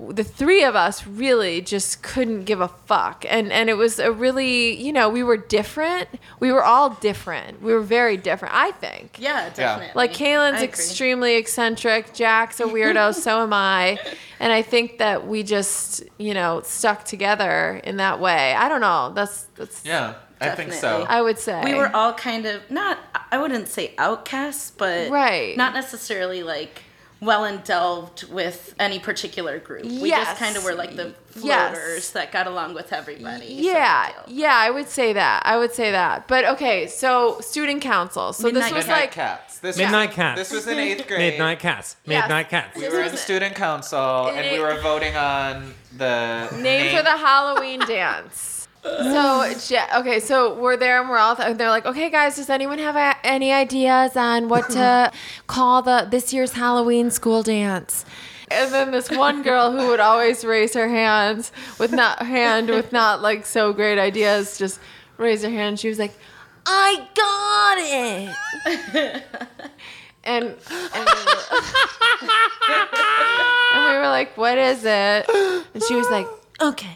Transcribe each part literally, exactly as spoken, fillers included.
the three of us really just couldn't give a fuck. And and it was a really, you know, we were different. We were all different. We were very different, I think. Yeah, definitely. Like Kaylin's I agree. extremely eccentric. Jack's a weirdo. So am I. And I think that we just, you know, stuck together in that way. I don't know. That's that's. Yeah, I think so. Definitely. I would say We were all kind of not, I wouldn't say outcasts, but Right. not necessarily like well endelved with any particular group. We Yes. just kind of were like the Yes. floaters that got along with everybody. Yeah, sort of deal. yeah, I would say that. I would say that. But okay, so student council. So Midnight this was Midnight like Cats. This Midnight was, Cats. This was in eighth grade. Midnight Cats. Yes. Midnight Cats. We This were was in it. student council, In and eight- we were voting on the name for the Halloween dance. So, Ja- okay, so we're there and we're all, th- they're like, okay, guys, does anyone have a- any ideas on what to call the this year's Halloween school dance? And then this one girl who would always raise her hands with not hand with not like so great ideas, just raised her hand. She was like, I got it. and and we, were, and we were like, what is it? And she was like, okay.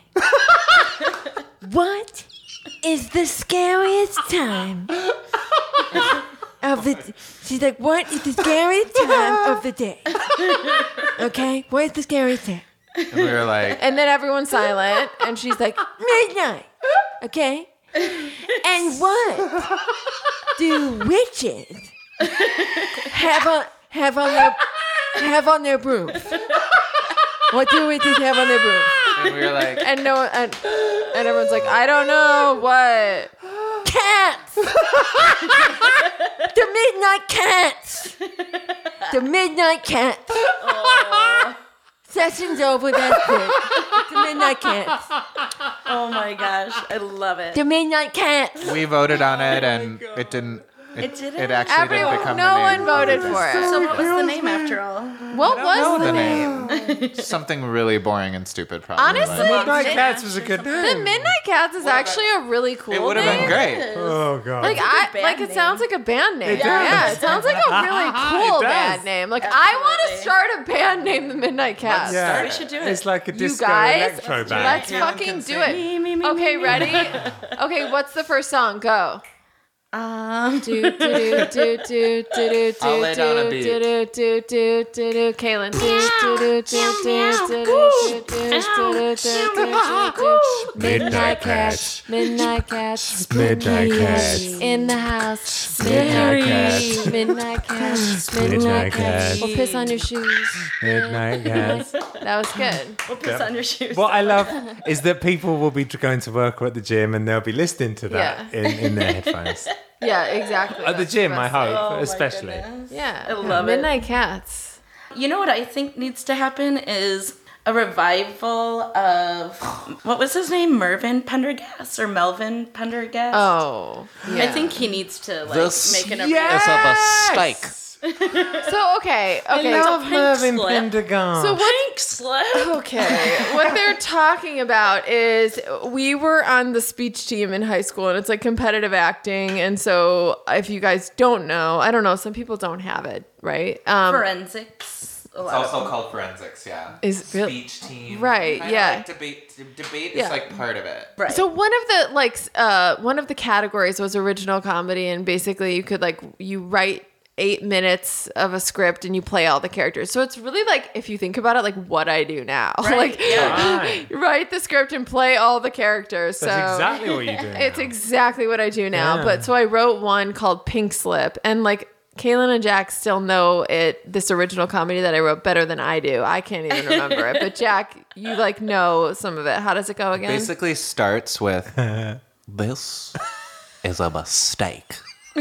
What is the scariest time of the? She's like, what is the scariest time of the day? Okay, what is the scariest time? And we were like, And then everyone's silent, and she's like, midnight. Okay, and what do witches have on have on their have on their brooms? What do witches have on their brooms? and we were like, And no, and, and everyone's like, I don't know what. Cats. The midnight cats. The midnight cats. Session's over. That's it. The midnight cats. Oh my gosh, I love it. The midnight cats. we voted on it, and it didn't. It, It didn't? It actually Everyone, didn't become no the name. one voted for it. So what was the name after all? What was know the the name? name. Something really boring and stupid, probably. Honestly, like- Midnight Mid- Cats was a good name. The Midnight Cats is actually a really cool it would have name. been great. Oh god. Like It's a I good like band it sounds name. like a band name. It does. Yeah, it sounds like a really cool It does. band name. Like I want to Absolutely. start a band named the Midnight Cats. yeah, We should do it. It's like a You disco guys, electro band. let's Caitlin fucking can do sing. it. Me, me, me, Okay, me, me. ready? Okay, what's the first song? Go. Um, Do do do do do do do I'll lay down a do beat. do do do do do do Kaylin. Do do do do do do do do do do do. Midnight Cats, Midnight Cats, Midnight Cats. in the house. Midnight Scary. Cats. Midnight Cats, Midnight Midnight Cats. Cats. We'll piss on your shoes. Midnight Cats. That was good. we'll piss Yeah. on your shoes. What I love is that people will be going to work or at the gym and they'll be listening to that Yeah. in, in their headphones. Yeah, exactly. At the That's gym, best I thing. hope, Oh my especially. goodness. Yeah, I love it. Midnight Cats. You know what I think needs to happen is a revival of what was his name, Mervyn Pendergast or Melvin Pendergast? Oh, I yeah. think he needs to like This make an It's appearance. a mistake. So okay, okay. love Love Pink Mervyn Slip. Pendergast. So what? Pink slip. Okay, what they're talking about is we were on the speech team in high school, and it's like competitive acting. And so, if you guys don't know, I don't know, some people don't have it, right? Um, Forensics. A It's lot of also called forensics, yeah. Is real- speech team, Right, Kinda yeah. Like debate, d- debate Yeah. is like part of it. Right. So one of the like s- uh one of the categories was original comedy, and basically you could like you write eight minutes of a script and you play all the characters. So it's really like, if you think about it, like what I do now. Right, Like yeah. Right. write the script and play all the characters. That's so exactly what you do. it's exactly what I do now. Yeah. But so I wrote one called Pink Slip, and like Kaylin and Jack still know it, this original comedy that I wrote better than I do. I can't even remember it. But Jack, you like know some of it. How does it go again? Basically starts with this is a mistake.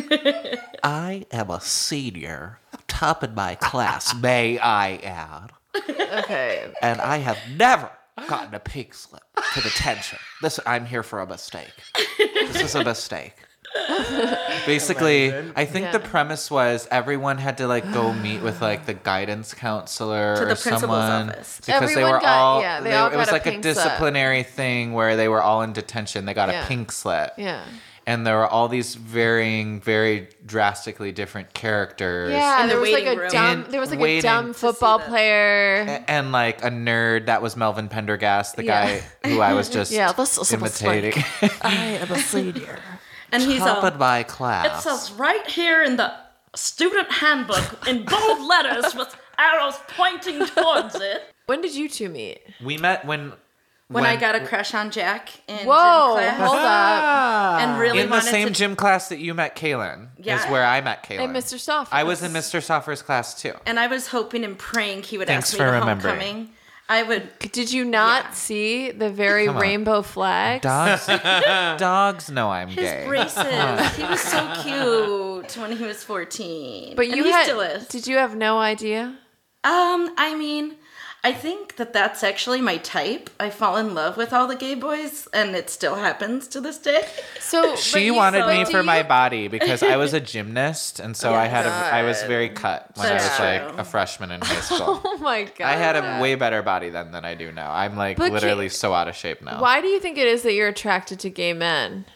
I am a senior, top in my class, may I add, Okay. and I have never gotten a pink slip to detention. This I'm here for a mistake. This is a mistake. Basically, I think the Yeah. premise was everyone had to like go meet with like the guidance counselor To or the principal's someone office. because they Everyone were got- all, yeah, they all it was got a like a pink slip. disciplinary thing where they were all in detention. They got Yeah. a pink slip. Yeah. and there were all these varying, very drastically different characters. Yeah, In the there was like waiting a room. dumb. In There was like waiting a dumb to football see them. player. A- And like a nerd that was Melvin Pendergast, the Yeah. guy who I was just Yeah, this is a imitating. I am a senior. And he's all, Topped by it class. says right here in the student handbook in bold letters with arrows pointing towards it. When did you two meet? We met when When, I got a crush on Jack in Whoa, gym class. hold up. And really in the wanted same to gym class that you met Kaylin. Is Yeah. where I met Kaylin. And Mister Stoff. I was in Mister Stoffer's class too. And I was hoping and praying he would Thanks ask me for to remembering. homecoming. I would. Did you not Yeah. see the very Come on. rainbow flags? Dogs, dogs know I'm His gay. braces. He was so cute when he was fourteen. But And you he had. still is. Did you have no idea? Um, I mean, I think that that's actually my type. I fall in love with all the gay boys, and it still happens to this day. So She but you- wanted so me do for my you- body because I was a gymnast, and so I had a, I was very cut when That's I was true. like a freshman in high school. Oh my god! I had a way better body then than I do now. I'm like But literally Kate- so out of shape now. Why do you think it is that you're attracted to gay men?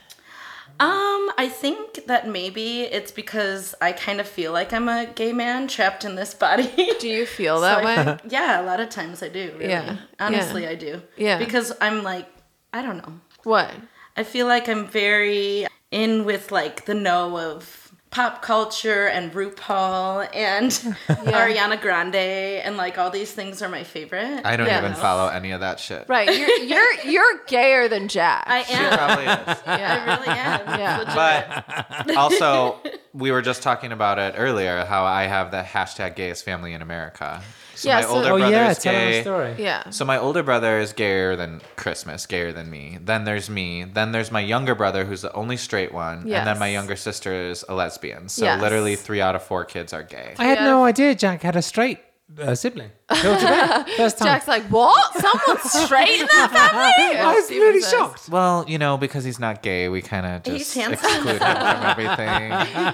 Um, I think that maybe it's because I kind of feel like I'm a gay man trapped in this body. Do you feel So that I way? think- yeah, a lot of times I do. Really. Yeah, Honestly, yeah. I do. Yeah. Because I'm like, I don't know. What? I feel like I'm very in with like the know of pop culture and RuPaul and Ariana Grande and like all these things are my favorite. I don't Yeah. even follow any of that shit. Right, you're you're you're gayer than Jack. I She am. probably is. yeah. I really am. Yeah. Legit. But also, we were just talking about it earlier, how I have the hashtag gayest family in America. So Yeah, my so- older Oh brother yeah, is tell them gay. a story. Yeah. So my older brother is gayer than Christmas, gayer than me. Then there's me. Then there's my younger brother, who's the only straight one. And then my Yes. younger sister is a lesbian. So Yes. literally three out of four kids are gay. I had Yeah. no idea Jack had a straight uh, sibling. Till today. First time. Jack's like, what? Someone's straight in that family? I was Steven really says. shocked. Well, you know, because he's not gay, we kind of He's just handsome. exclude him from everything.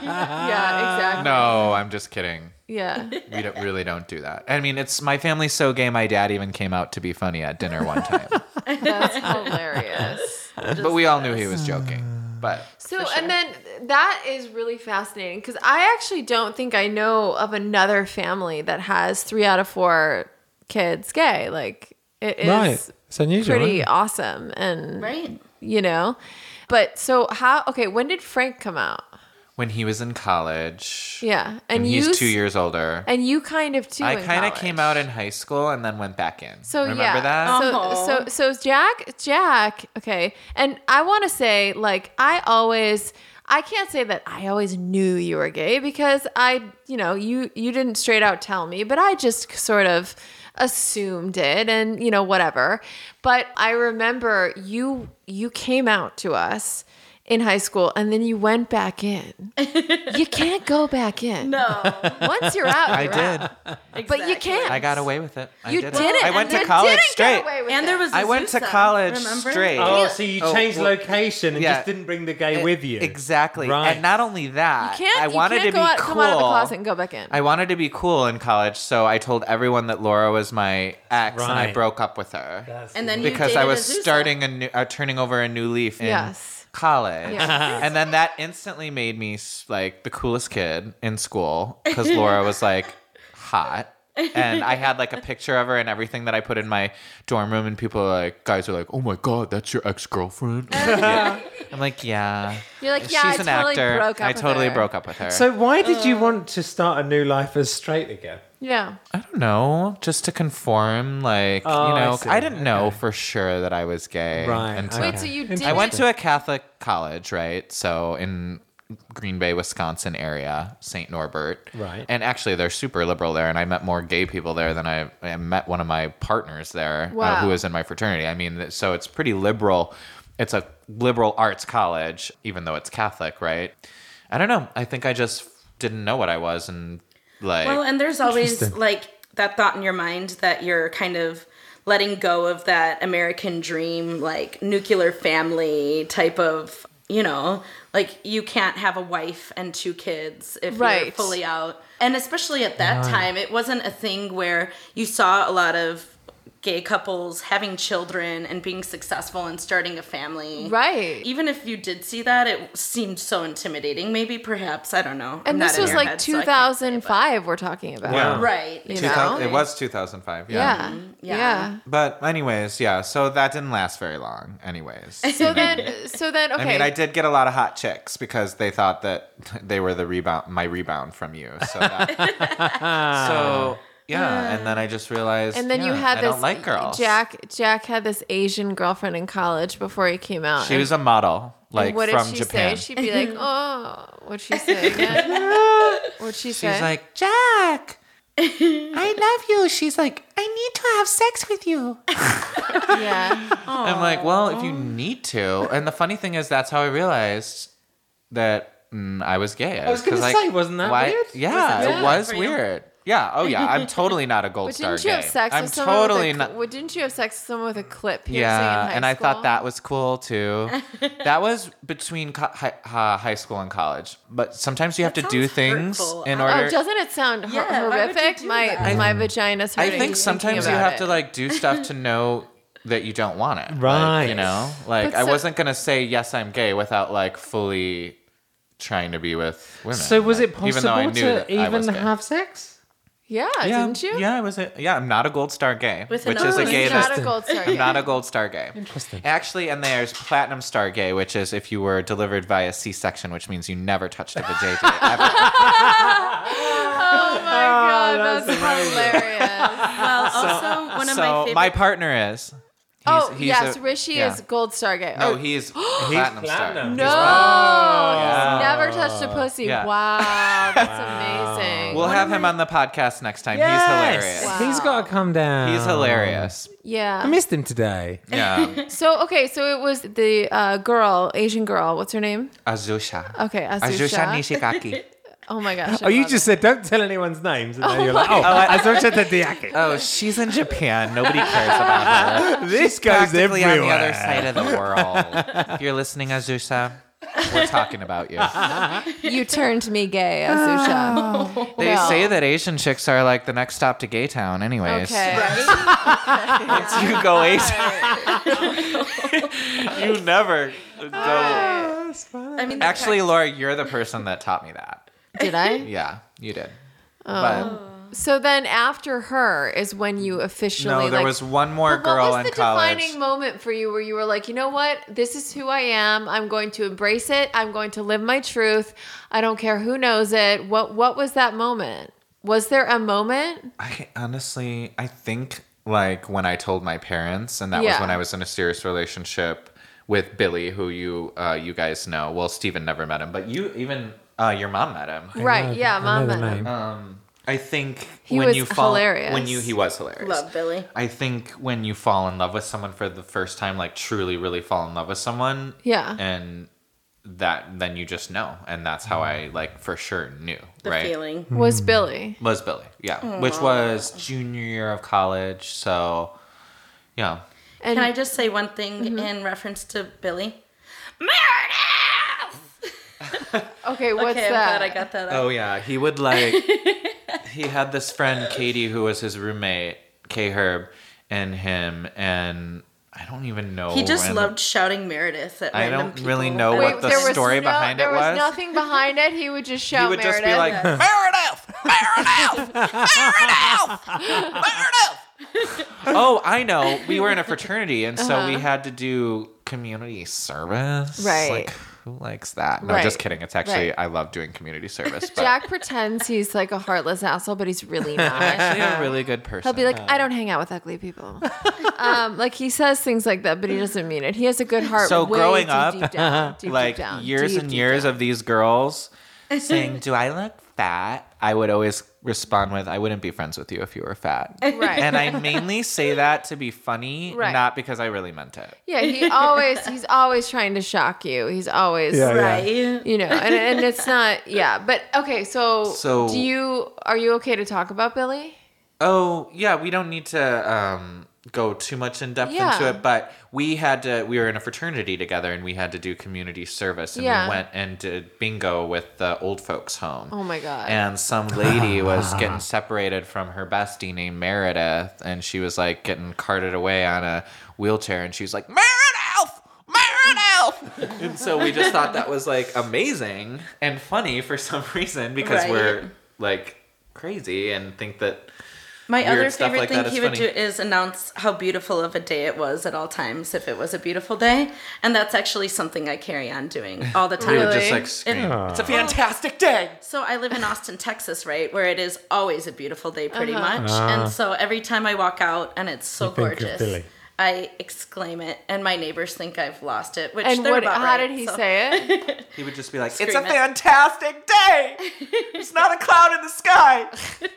Yeah, exactly. No, I'm just kidding. Yeah. We don't, really don't do that. I mean, it's my family's so gay. My dad even came out to be funny at dinner one time, That's hilarious. but we all knew he was joking. But So, and then that is really fascinating because I actually don't think I know of another family that has three out of four kids gay. Like, it is Right. It's unusual. pretty isn't it? awesome. And, Right. you know, but so how, okay, when did Frank come out? when he was in college, Yeah. and, And you, he's s- two years older. And you kind of too. I in kind of college. came out in high school and then went back in. So remember yeah, that? so Aw. so so Jack Jack okay, and I want to say like I always I can't say that I always knew you were gay because I you know you you didn't straight out tell me, but I just sort of assumed it and you know whatever. But I remember you you came out to us in high school and then you went back in. You can't go back in. No. Once you're out, I you're did. out. But you can't. I got away with it. I You did, did it. it. I went and to you college didn't get straight. away with And it. there was I went to Azusa, college remember? straight. Oh, so you Oh, changed well- location and Yeah. just didn't bring the gay Eh, with you. Exactly. Right. And not only that, You can't, I wanted you can't to go be out, cool. come out of the closet and go back in. I wanted to be cool in college, so I told everyone that Laura was my ex, and I Right. broke up with her And then you because I dated was Azusa. starting a new, uh, turning over a new leaf in Yes. college, Yes. and then that instantly made me s- like the coolest kid in school because Laura was like hot. And I had like a picture of her and everything that I put in my dorm room, and people are like, guys are like, "Oh my god, that's your ex girlfriend." I'm like, "Yeah." You're like, yeah, She's I an totally actor. broke up I with totally her. broke up with her. So why did you want to start a new life as straight again? Yeah. I don't know, just to conform. Like, Oh, you I know, see. I, didn't know Okay. for sure that I was gay. Right, Until okay. Wait, so you Interesting. did I went to a Catholic college, right? So in Green Bay, Wisconsin area, Saint Norbert. Right. And actually, they're super liberal there, and I met more gay people there than I, I met one of my partners there, uh, Wow. who was in my fraternity. I mean, so it's pretty liberal. It's a liberal arts college, even though it's Catholic, right? I don't know. I think I just didn't know what I was, and like, Well, and there's always Interesting. like that thought in your mind that you're kind of letting go of that American dream, like nuclear family type of, you know, like you can't have a wife and two kids if you're Right. fully out. And especially at that time, it wasn't a thing where you saw a lot of gay couples having children and being successful and starting a family. Right. Even if you did see that, it seemed so intimidating. Maybe, perhaps, I don't know. I'm And this not in was your like head, so I two can't thousand say, five we're talking about. Yeah. but- Right. You two know? thousand it was two thousand five. Yeah. Yeah. Yeah. Yeah. But anyways, yeah. So that didn't last very long. Anyways. So then, so then, okay. I mean, I did get a lot of hot chicks because they thought that they were the rebound, my rebound from you. So, that, so yeah, and then I just realized, And then you yeah, had I this don't like girls. Jack. Jack had this Asian girlfriend in college before he came out. She And- was a model, and like what from did she Japan. say? She'd be like, "Oh, what'd she say again? What'd she say?" She's like, Jack, I love you. She's like, I need to have sex with you. "Yeah, I'm like, well, if you need to. And the funny thing is, that's how I realized that mm, I was gay. I was 'cause, gonna like, say, wasn't that why- weird? Yeah, Was it it was for you? weird. Yeah. Oh, yeah. I'm totally not a gold but star didn't you gay. have sex I'm with someone totally with a, not. well, didn't you have sex with someone with a clip piercing Yeah, in high and I school? thought that was cool too. That was between co- hi- uh, high school and college. But sometimes you have That to do sounds things hurtful. in Oh, order. Oh, doesn't it sound hor- Yeah, why would you horrific? do My that? my vagina's I hurting. think thinking sometimes you about have to it. like do stuff to know that you don't want it. Like, Right. you know, like But I so- wasn't gonna say yes, I'm gay without like fully trying to be with women. So was it like, even though I possible knew to that I was even gay. have sex? Yeah, Yeah, didn't you? yeah, I was. A, yeah, I'm not a gold star gay, With which an is a O. gay. He's that- not a gold star. I'm not a gold star gay. Interesting. Actually, and there's platinum star gay, which is if you were delivered via C-section, which means you never touched a vajayjay ever. Oh my god, that's, hilarious. Well, also, one of so my favorite... my partner is. He's, oh he's yes, a- Rishi yeah. is gold star gay. No, Oh, he's platinum star. platinum. no, Yeah. he's never touched a pussy. Yeah. Wow, that's amazing. We'll have him on the podcast next time. He's Yes. hilarious. Wow. He's got to come down. He's hilarious. yeah. I missed him today. Yeah. So okay, so it was the uh, girl, Asian girl. What's her name? Azusha. Okay, Azusha. Azusha Nishikaki. Oh my gosh. I Oh, you love just it. said don't tell anyone's names, and then you're like, oh, Azusha Tediaki. Oh, she's in Japan. Nobody cares about her. This goes Practically on the everywhere. other side of the world. If you're listening, Azusha, we're talking about you. You turned me gay, Azusha. They Well. say that Asian chicks are like the next stop to Gay Town, anyways. Okay. Once you go Asian, you never go. I mean, the Actually, fact- Laura, you're the person that taught me that. Did I? Yeah, you did. Oh. But So then after her is when you officially no, there like, was one more But girl what was in the college. defining moment for you where you were like, you know what? This is who I am. I'm going to embrace it. I'm going to live my truth. I don't care who knows it. What What was that moment? Was there a moment? I honestly, I think like when I told my parents, and that was Yeah. when I was in a serious relationship with Billy, who you uh, you guys know. Well, Steven never met him, but you even uh, your mom met him. Right? know- yeah, I know mom. the met him. name. Um, I think He when was you fall, hilarious. when you he was hilarious. Love Billy. I think when you fall in love with someone for the first time, like truly, really fall in love with someone, Yeah. and that then you just know, and that's how I like for sure knew, The right? feeling. Was Billy? Was Billy, yeah, which was junior year of college, so yeah. And Can I just say one thing in reference to Billy? Meredith! okay, what's okay, I'm that? glad I got that out. Oh yeah, he would like. He had this friend Katie who was his roommate, K Herb, and him, and I don't even know. He just and loved shouting Meredith at I random don't people. really know I what don't the there think- was story no, behind there it was. was. nothing behind it. He would just He shout would Meredith. just be like, Meredith, Meredith, Meredith, Meredith. Oh, I know. We were in a fraternity, and so we had to do community service. Right. Like, who likes that? No, Right. just kidding. It's actually, Right. I love doing community service. But Jack pretends he's like a heartless asshole, but he's really not. I'm actually a really good person. He'll be like, I don't hang out with ugly people. um, like he says things like that, but he doesn't mean it. He has a good heart. So way growing deep, up, deep down, deep, like deep down, years deep, and deep years down. of these girls saying, "Do I look fat?" I would always respond with, "I wouldn't be friends with you if you were fat." Right. And I mainly say that to be funny, Right. not because I really meant it. Yeah, he always he's always trying to shock you. He's always Yeah, yeah. Right. you know, and, and it's not yeah. But okay, so So- do you are you okay to talk about Billy? Oh, yeah, we don't need to um, go too much in depth Yeah. into it, but we had to, we were in a fraternity together and we had to do community service, and Yeah. we went and did bingo with the old folks home. Oh my God. And some lady was getting separated from her bestie named Meredith, and she was like getting carted away on a wheelchair, and she was like, Meredith! Meredith! And so we just thought that was like amazing and funny for some reason, because Right. we're like crazy and think that My Weird other stuff favorite like thing that is he would funny. do is announce how beautiful of a day it was at all times if it was a beautiful day. And that's actually something I carry on doing all the we time. would Really? just like scream, And- it's a fantastic day! So I live in Austin, Texas, right? Where it is always a beautiful day pretty Uh-huh. much. Ah. And so every time I walk out and it's so You think of gorgeous, Billy. I exclaim it. And my neighbors think I've lost it, which and they're what? about How right, did he so- say it? He would just be like, Scream it's a it. fantastic day! There's not a cloud in the sky!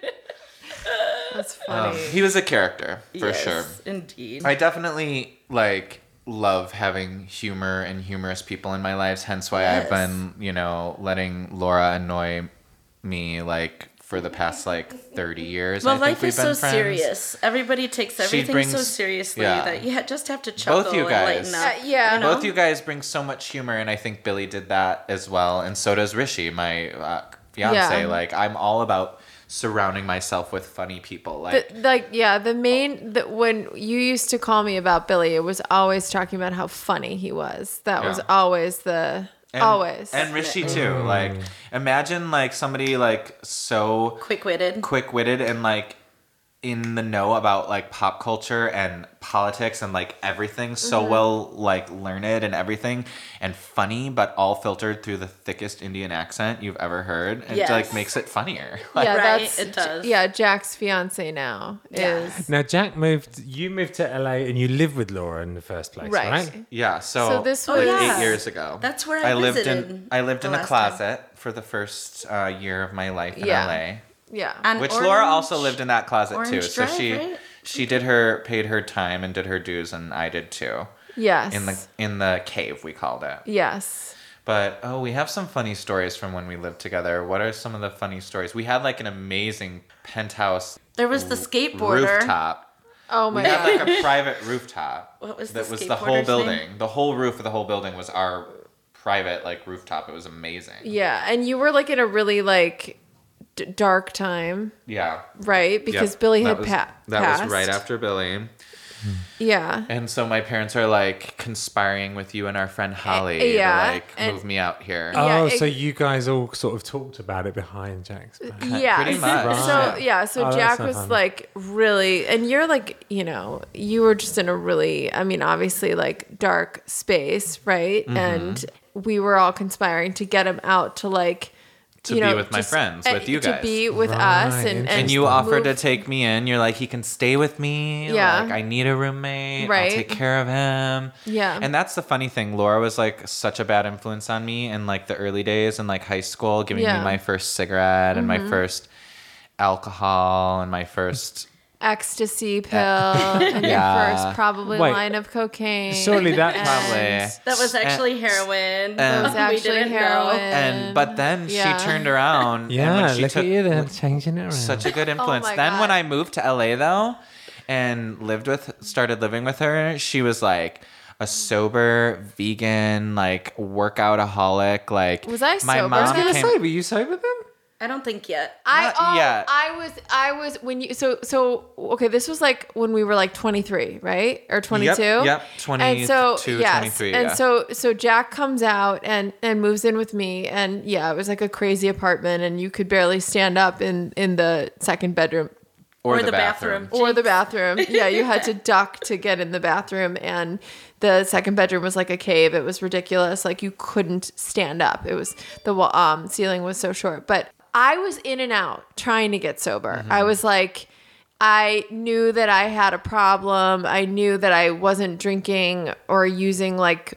That's funny. He was a character, for Yes, sure. indeed. I definitely like love having humor and humorous people in my lives, hence why I've Yes. been, you know, letting Laura annoy me like for the past like thirty years. Well, I think life we've is been so friends. serious. Everybody takes everything brings- so seriously yeah. that you ha- just have to chuckle Both you and guys. lighten up. Uh, yeah. you know? Both you guys bring so much humor, and I think Billy did that as well, and so does Rishi, my uh, fiance. Yeah. Like, I'm all about surrounding myself with funny people. Like, The, like yeah, the main the, when you used to call me about Billy, it was always talking about how funny he was. That was Yeah. always the and, always. and Rishi too. Like, imagine like somebody like so Quick-witted. quick-witted and like in the know about like pop culture and politics and like everything, so Mm-hmm. well like learned and everything, and funny, but all filtered through the thickest Indian accent you've ever heard. It Yes. like makes it funnier. Like, yeah, Right, that's it does. yeah. Jack's fiance now Yeah. is Now, Jack moved. You moved to L A and you lived with Laura in the first place, right? right. yeah. So, So this like, was- yeah. eight years ago. That's where I lived visited in. I lived the in a last time. closet for the first uh, year of my life in Yeah. L A. Yeah. On Which Orange- Laura also lived in that closet too. Orange So Drive, she right? she did her paid her time and did her dues, and I did too. yes. In the in the cave, we called it. yes. But oh, we have some funny stories from when we lived together. What are some of the funny stories? We had like an amazing penthouse There was the skateboarder. rooftop. Oh my We god. had like a private rooftop. What was the that was the whole skateboarder's building. name? The whole roof of the whole building was our private like rooftop. It was amazing. Yeah, and you were like in a really like d- dark time, Yeah. right? Because Yep. Billy That had was- pa- That passed. was right after Billy. Yeah. And so my parents are like conspiring with you and our friend Holly yeah, to like and- move me out here. Yeah, Oh, it- so you guys all sort of talked about it behind Jack's back. Yeah, pretty much. So Right. yeah, so Oh, that's Jack not was fun. like really, and you're like, you know, you were just in a really, I mean, obviously like dark space, right? Mm-hmm. And we were all conspiring to get him out to like, To you be know, with my just- friends, uh, with you to guys. be with Right, us, and and, And you move- offered to take me in. You're like, he can stay with me. Yeah. Like, I need a roommate. Right. I'll take care of him. Yeah. And that's the funny thing. Laura was like such a bad influence on me in like the early days in like high school, giving Yeah. Mm-hmm. me my first cigarette and my first alcohol and my first. ecstasy pill and Yeah. your first probably Wait. line of cocaine. Surely that- and Probably. That was actually heroin. That was we actually didn't heroin. know. And but then Yeah. she turned around. and Yeah, when she look took, at you then, changing it around. Such a good influence. Oh my then when God. I moved to L A though, and lived with, started living with her, she was like a sober vegan, like workoutaholic. Like Was I my sober mom I was going to then? became- say, were you sober then? I don't think yet. I Not oh, yet. I was I was when you so so okay, this was like when we were like twenty-three, right? Or twenty-two? yep, And so twenty-two, yes. twenty-three, And yeah. so so Jack comes out and and moves in with me, and yeah, it was like a crazy apartment, and you could barely stand up in in the second bedroom or, Or the, the bathroom. bathroom. or the bathroom. Yeah, you had to duck to get in the bathroom, and the second bedroom was like a cave. It was ridiculous. Like you couldn't stand up. It was the wa- um, ceiling was so short. But I was in and out trying to get sober. I was like, I knew that I had a problem. I knew that I wasn't drinking or using like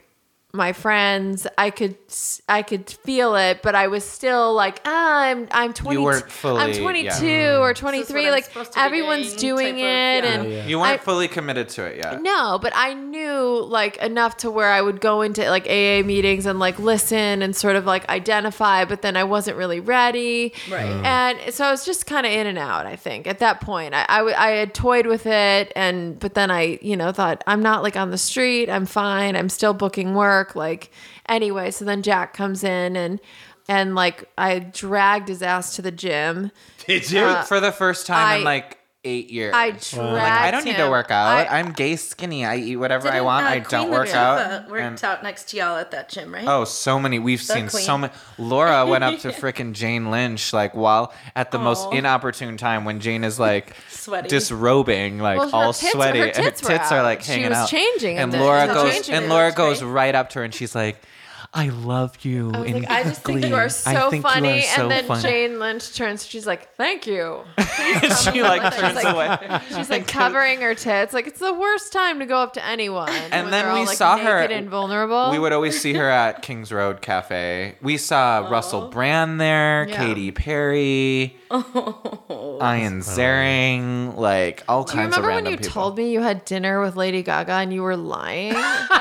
my friends. I could I could feel it, but I was still like, ah, I'm I'm twenty. weren't fully- I'm twenty-two yeah. or what twenty-three. I'm Like supposed to be everyone's doing doing type it, of- and yeah. You weren't I- fully committed to it yet. no, but I knew like enough to where I would go into like A A meetings and like listen and sort of like identify, but then I wasn't really ready. Right. And so I was just kind of in and out, I think, at that point. I, I, w- I had toyed with it, and but then I, you know, thought, I'm not like on the street. I'm fine. I'm still booking work. Like, anyway, so then Jack comes in and, and like I dragged his ass to the gym. Did you? Uh, For the first time in I- like eight years. I dragged Like, I don't need to him. work out. I- I'm gay skinny. I eat whatever I Didn't, want. uh, I Queen don't work Latifah out. Worked And- out next to y'all at that gym, right? Oh, so many. We've seen queen. so many. Laura went up to frickin' Jane Lynch, like, while at the most Aw. inopportune time when Jane is, like, Sweaty. disrobing, like, Well, her all tits- sweaty. her tits were are, out. like, She hanging was out. changing And them. Laura She was goes, changing and them. Laura That's goes great. right up to her and she's like, I love you. I was in like, I just think you Glee. are I so think you funny. are so and then funny." Jane Lynch turns. She's like, "Thank you." she, like, She's turns like- away. She's like covering her tits. Like it's the worst time to go up to anyone. when And then they're we all, like, saw her- naked and vulnerable. We would always see her at Kings Road Cafe. We saw Russell Brand there, Yeah. Katy Perry, Ian Ziering, like all Do you kinds of remember when random you people. told me you had dinner with Lady Gaga and you were lying? we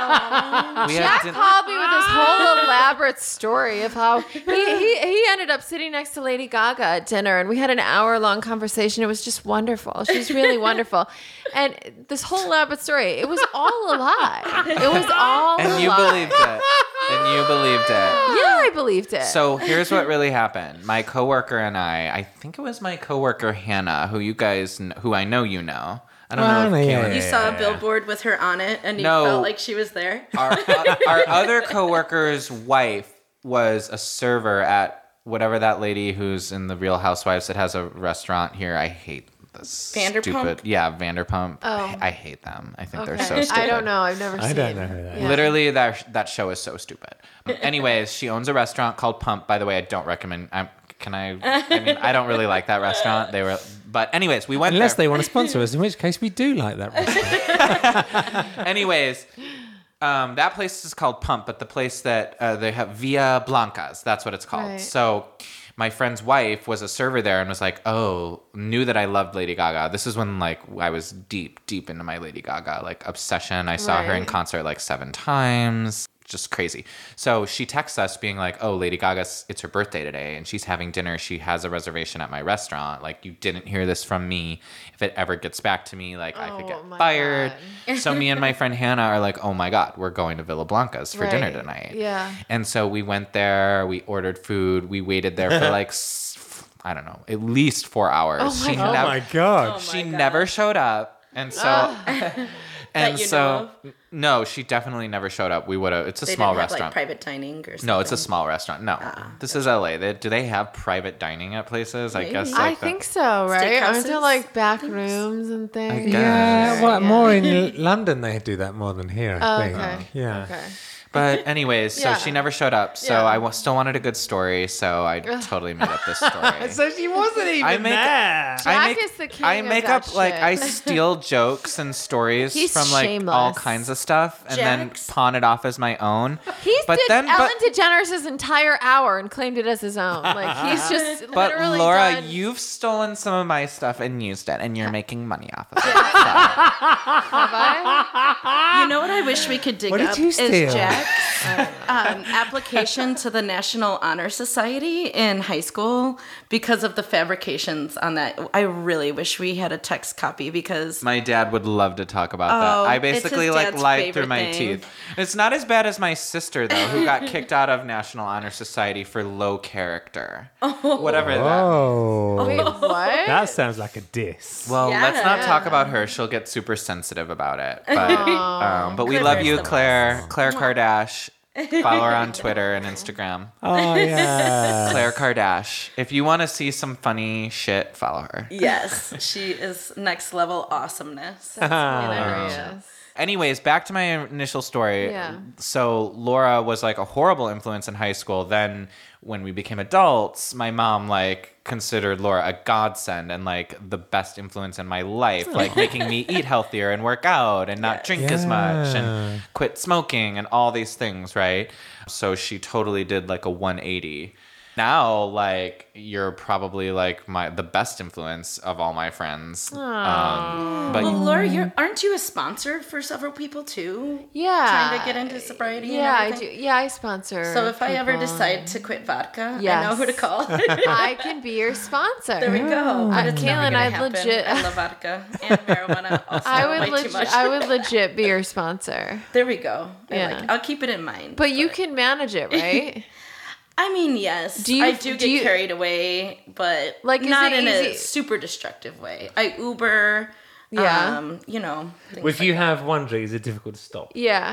had Jack din- called me with this whole elaborate story of how he, he he ended up sitting next to Lady Gaga at dinner, and we had an hour long conversation. It was just wonderful. She's really wonderful, and this whole elaborate story. It was all a lie. It was all and a you lie. believed it. And you believed it. Yeah, I believed it. So here's what really happened. My coworker and I, I think it was my coworker Hannah, who you guys, kn- who I know you know. I don't Well, know if yeah, Caitlin- yeah, You saw a billboard with her on it, and you No. felt like she was there. our, our other coworker's wife was a server at whatever that lady who's in the Real Housewives that has a restaurant here. I hate this Vanderpump? stupid. Yeah, Vanderpump. Oh. I hate them. I think Okay. they're so stupid. I don't know. I've never seen I it. don't know who that is. Yeah. Literally, that that show is so stupid. Anyways, she owns a restaurant called Pump. By the way, I don't recommend. I'm, can I? I mean, I don't really like that restaurant. They were, but anyways, we went Unless there. they want to sponsor us, in which case we do like that restaurant. Anyways, um, that place is called Pump, but the place that uh, they have Via Blancas, that's what it's called. Right. So my friend's wife was a server there and was like, oh, knew that I loved Lady Gaga. This is when like I was deep, deep into my Lady Gaga like obsession. I saw her in Right. concert like seven times. Just crazy. So she texts us being like, oh, Lady Gaga's, it's her birthday today and she's having dinner. She has a reservation at my restaurant. Like, you didn't hear this from me. If it ever gets back to me, like, I could Oh, get my fired. God. So me and my friend Hannah are like, oh my God, we're going to Villa Blancas for dinner Right. tonight. Yeah. And so we went there, we ordered food, we waited there for like, s- I don't know, at least four hours. Oh my she God. Oh nev- my god. Oh she my God. never showed up. And so, and you so, know no, she definitely never showed up. We would have, it's a They small didn't have, restaurant. like private dining or something. No, it's a small restaurant. No, this is L A. They, do they have private dining at places? I guess. Maybe. Like I that. think so, right? Aren't there Steakhouses? like back rooms and things? guess. Yeah, well, Yeah. more in London they do that more than here, I Oh, think. okay. Yeah. Okay. But anyways, so Yeah. she never showed up. So Yeah. I wa- still wanted a good story. So I totally made up this story. So she wasn't even I make- there. I Jack make, is the king I of make that up like I shit. steal jokes and stories He's from like all shameless. kinds of stuff, and Jax. then pawn it off as my own. He's But did then- but- Ellen DeGeneres' entire hour and claimed it as his own. Like he's just But literally Laura, done. you've stolen some of my stuff and used it, and you're making money off of it. Have I? You know what I wish we could dig What did up you is steal? Jack's um, application to the National Honor Society in high school because of the fabrications on that. I really wish we had a text copy because My dad would love to talk about Oh, that. I it's his basically like dad's lied through favorite my thing. teeth. It's not as bad as my sister though, who got kicked out of National Honor Society for low character. Whatever that. Oh. Wait, what? That sounds like a diss. Well, let's not Yeah. talk about her. She'll get super sensitive about it. But um, but we Claire love is you, the Claire. Claire Kardash. Follow her on Twitter and Instagram. Oh, yeah. Claire Kardash. If you want to see some funny shit, follow her. yes, she is next level awesomeness. Hilarious. anyways, back to my initial story. Yeah. So Laura was like a horrible influence in high school. Then when we became adults, my mom like considered Laura a godsend and like the best influence in my life, like making me eat healthier and work out and not drink as much and quit smoking and all these things, right? So she totally did like a one eighty. Now, like, you're probably like my the best influence of all my friends. Um, but Well, Laura, you're, aren't you a sponsor for several people too? Yeah. Trying to get into sobriety. Yeah, and I do. everything? Yeah, I sponsor. So if I ever people. decide to quit vodka, I Yes. know who to call. I can be your sponsor. There we go. But Uh, it's never Kaylin, gonna I'd happen. legit- I love vodka and marijuana. Also, I would way too legit. much. I would legit be your sponsor. There we go. I Yeah. like it. I'll keep it in mind. But you can manage it, right? I mean, yes. Do you- I do do get you- carried away, but Like, is not it in a easy- super destructive way. I Uber. Yeah. Um, you know. things If like you that. have one drink, is it difficult to stop? Yeah.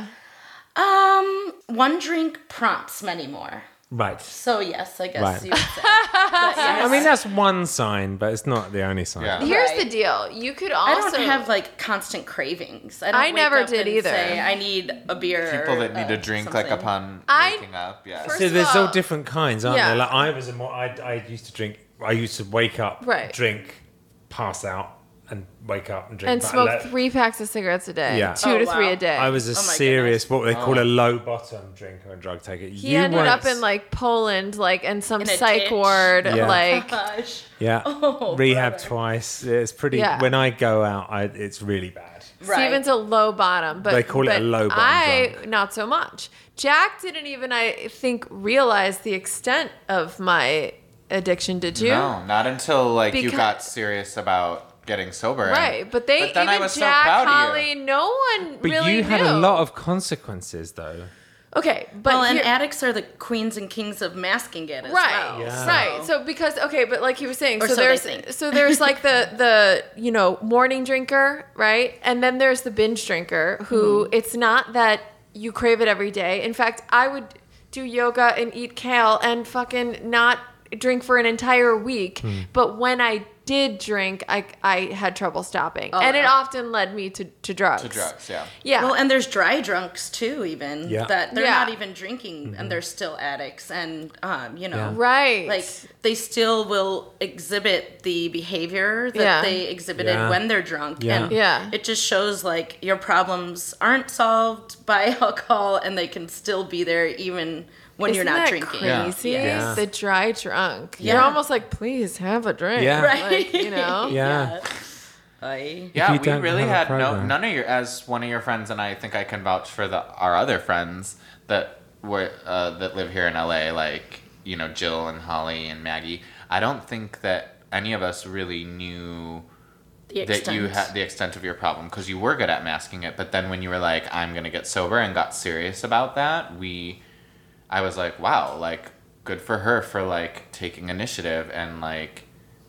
Um, one drink prompts many more. Right. So yes, I guess Right. you would say. But yes. I mean, that's one sign, but it's not the only sign. Yeah. Here's Right. the deal. You could I also don't have like constant cravings. I, don't I wake never up did and either. Say, I need a beer. people that or, need uh, to drink like something. upon I- waking up. Yeah. First- So of there's all- all different kinds, aren't Yeah. there? Like I was a more, I, I used to drink, I used to wake up, Right. drink, pass out, and wake up and drink. and But I smoke let- three packs of cigarettes a day. Yeah. Two Oh, to three wow. a day. I was a Oh my serious, what they call Oh. a low bottom drinker and drug taker. he You ended weren't up in s- like Poland, like in some In a psych ditch. ward, Yeah. like Gosh. yeah, Oh, rehab brother. twice. It's pretty. Yeah. When I go out, I, it's really bad. Right. Steven's a low bottom, but They call it but a low bottom I drunk. not so much. Jack didn't even, I think, realize the extent of my addiction. Did you? No, not until like you Because- got serious about getting sober. Right, but they But then I even was so Jack, proud of you. Holly, no one But really you had knew. a lot of consequences, though. Okay, but Well, and here- addicts are the queens and kings of masking it as right, well. Yeah. right. So because okay, but like he was saying, Or so, so they there's think. so there's like the the you know morning drinker, right, and then there's the binge drinker who Mm-hmm. it's not that you crave it every day. In fact, I would do yoga and eat kale and fucking not drink for an entire week, Hmm. but when I did drink, I I had trouble stopping, and it yeah. often led me to to drugs. To drugs, yeah. Yeah. Well, and there's dry drunks too, even Yeah. that they're Yeah. not even drinking and they're still addicts, and um, you know, Yeah. right. like they still will exhibit the behavior that Yeah. they exhibited Yeah. when they're drunk, Yeah. and Yeah. it just shows like your problems aren't solved by alcohol, and they can still be there even when Isn't you're not that drinking. crazy? Yeah. The dry drunk. You're Yeah. almost like, please have a drink. Yeah. Right. Like, you know? Yeah. I, Yeah, you we don't really have a had no program. none of your as one of your friends, and I think I can vouch for the our other friends that were uh, that live here in L A, like you know Jill and Holly and Maggie. I don't think that any of us really knew the that you extent. had the extent of your problem because you were good at masking it. But then when you were like, I'm gonna get sober and got serious about that, we, I was like, wow, like good for her for like taking initiative and like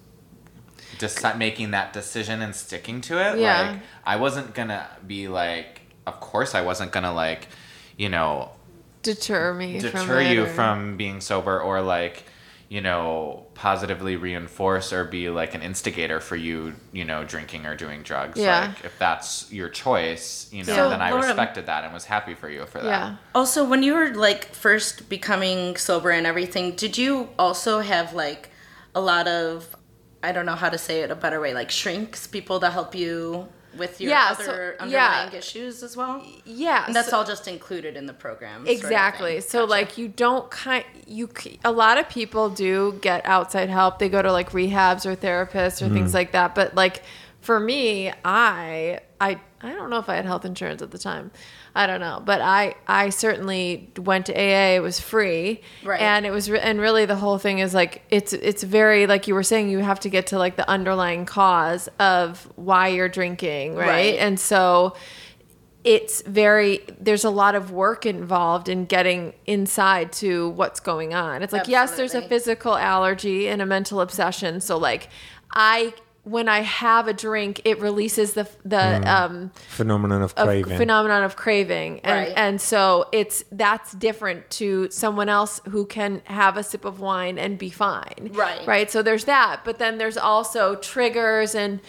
deci- making that decision and sticking to it. Yeah. Like I wasn't gonna be like, of course I wasn't gonna like, you know, Deter me from deter it you or- from being sober or like, you know, positively reinforce or be like an instigator for you, you know, drinking or doing drugs. Yeah. Like if that's your choice, you know, So, then I Laura- respected that and was happy for you for that. Yeah. Also, when you were like first becoming sober and everything, did you also have like a lot of, I don't know how to say it a better way, like shrinks, people that help you with your Yeah, so- other yeah. underlying issues as well? Yeah. And that's so- all just included in the program. Exactly. So like you don't kind you c- a lot of people do get outside help. They go to like rehabs or therapists or things like that. But like for me, I I I don't know if I had health insurance at the time. I don't know, but I I certainly went to A A. It was free, Right. and it was re- and really the whole thing is like it's it's very like you were saying you have to get to like the underlying cause of why you're drinking, right? Right. And so it's very there's a lot of work involved in getting inside to what's going on. It's like yes, there's a Absolutely. physical allergy and a mental obsession. So like I when I have a drink, it releases the the um Phenomenon of of craving. phenomenon of craving, and Right. and so it's that's different to someone else who can have a sip of wine and be fine. Right. Right. So there's that, but then there's also triggers and.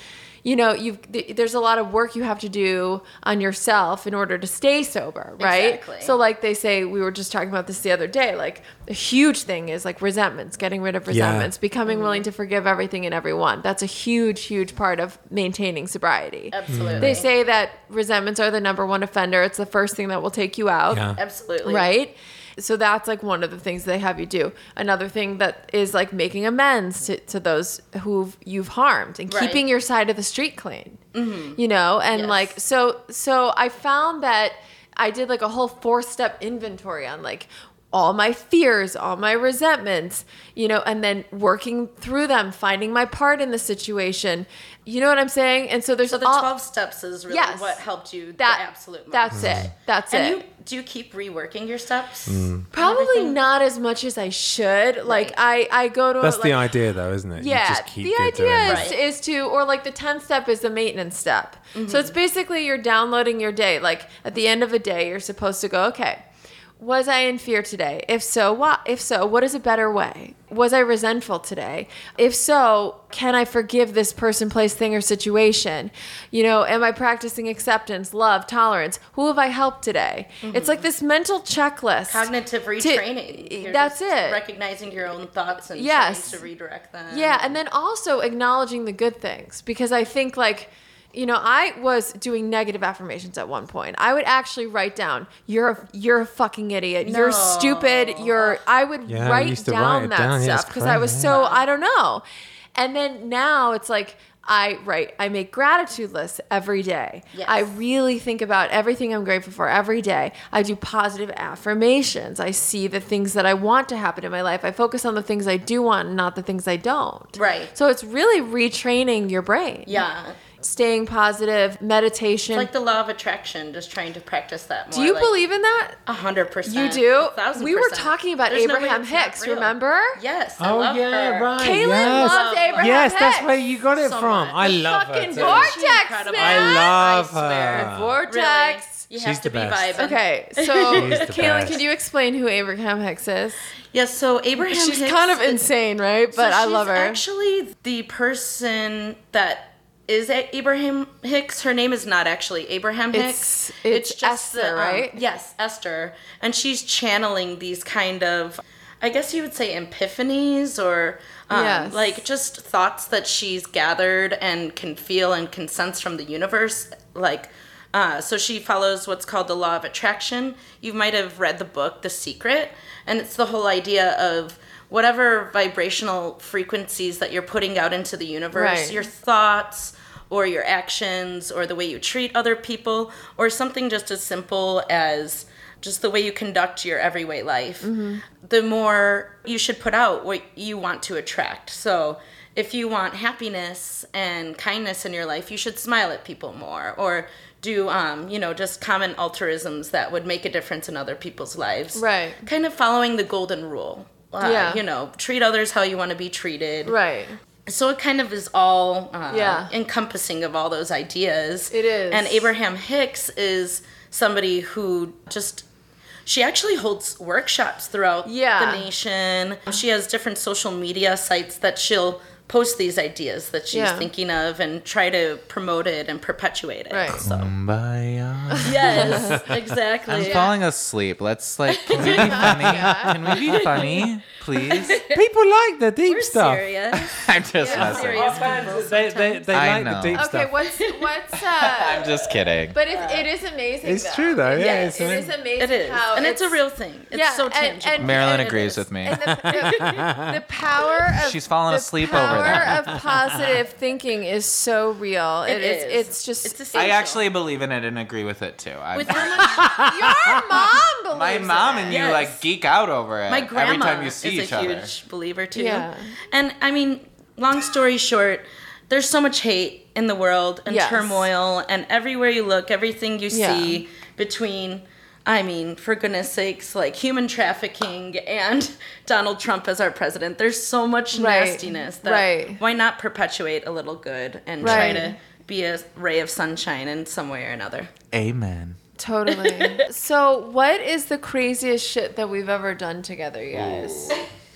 you know, you've th- there's a lot of work you have to do on yourself in order to stay sober, right? Exactly. So like they say, we were just talking about this the other day, like a huge thing is like resentments, getting rid of resentments, becoming willing to forgive everything and everyone. That's a huge, huge part of maintaining sobriety. Absolutely. They say that resentments are the number one offender. It's the first thing that will take you out. Yeah. Absolutely. Right? So that's like one of the things they have you do. Another thing that is like making amends to, to those who you've harmed and Right. keeping your side of the street clean. Mm-hmm. You know, and Yes. like so so I found that I did like a whole four-step inventory on like all my fears, all my resentments, you know, and then working through them, finding my part in the situation. You know what I'm saying? And so there's So the all, twelve steps is really Yes. what helped you that the absolute most. That's it. That's And it. you do you keep reworking your steps? Probably everything? not as much as I should. Like I, I go to That's like, the idea, though, isn't it? Yeah, You just keep the good idea doing is, it. Right. is to, or like the tenth step is the maintenance step. So it's basically you're downloading your day. Like at the end of a day, you're supposed to go, okay, was I in fear today? If so, what? If so, what is a better way? Was I resentful today? If so, can I forgive this person, place, thing, or situation? You know, am I practicing acceptance, love, tolerance? Who have I helped today? It's like this mental checklist. Cognitive retraining. You're that's just it. Recognizing your own thoughts and Yes. trying to redirect them. Yeah, and then also acknowledging the good things, because I think like, you know, I was doing negative affirmations at one point. I would actually write down, "You're a, you're a fucking idiot. You're No. stupid. You're." I would Yeah, I write used to down write it that down. Yeah, stuff it's because I was crazy. so I don't know. And then now it's like I write, I make gratitude lists every day. Yes. I really think about everything I'm grateful for every day. I do positive affirmations. I see the things that I want to happen in my life. I focus on the things I do want and not the things I don't. Right. So it's really retraining your brain. Yeah. Staying positive, meditation. It's like the law of attraction, just trying to practice that more. do you like, believe in that? A hundred percent. You do? A thousand We were percent. talking about There's no way Abraham it's not Hicks, real. remember? Yes. I Oh, love yeah, her. right. Kaylin yes. loves Abraham Yes, that's Hicks. where you got it So from. much. I love her. Fucking too. vortex, incredible. man. I love I swear. her. Vortex. You She's have to the be best. vibing. Okay, so She's the Kaylin, best. can you explain who Abraham Hicks is? Yes. So Abraham. She's Hicks kind of is- insane, right? But so I she's love her. Actually, the person that is A- Abraham Hicks. Her name is not actually Abraham It's- Hicks. it's Esther, um, right? Yes, Esther, and she's channeling these kind of, I guess you would say, epiphanies or. Um, Yes. Like just thoughts that she's gathered and can feel and can sense from the universe. Like, uh, so she follows what's called the law of attraction. You might have read the book, The Secret, and it's the whole idea of whatever vibrational frequencies that you're putting out into the universe, Right. your thoughts or your actions or the way you treat other people or something just as simple as just the way you conduct your everyday life, the more you should put out what you want to attract. So if you want happiness and kindness in your life, you should smile at people more or do, um, you know, just common altruisms that would make a difference in other people's lives. Right. Kind of following the golden rule. Uh, Yeah. You know, treat others how you want to be treated. Right. So it kind of is all uh, Yeah. encompassing of all those ideas. It is. And Abraham Hicks is somebody who just, she actually holds workshops throughout Yeah. the nation. She has different social media sites that she'll post these ideas that she's Yeah. thinking of and try to promote it and perpetuate it. Right. So. Kumbaya. Yes, exactly. I'm falling asleep. Let's like, can we be funny? Can we be funny, please? People like the deep We're stuff. serious. I'm just Yeah, messing. serious. They, they, they I like know. the deep Okay, stuff. what's what's I'm uh? just kidding. But it, it is amazing. It's though. true, though, yeah, Yes, it's it is amazing. amazing. It is. How And it's, a real thing. It's yeah, so and- tangible. and- Marilyn and it agrees is. with me. And the, the, the power of She's fallen the asleep over power there. of positive thinking is so real. It it is. is. It's just It's I essential. actually believe in it and agree with it too. I, With how much your mom believes my in mom it. and you Yes. like geek out over it My grandma every time you see is each a other. huge believer too. Yeah. And I mean, long story short, there's so much hate in the world and Yes. turmoil, and everywhere you look, everything you Yeah. see between, I mean, for goodness sakes, like human trafficking and Donald Trump as our president. There's so much Right. nastiness that Right. why not perpetuate a little good and try Right. to be a ray of sunshine in some way or another. Amen. Totally. So, what is the craziest shit that we've ever done together, you guys?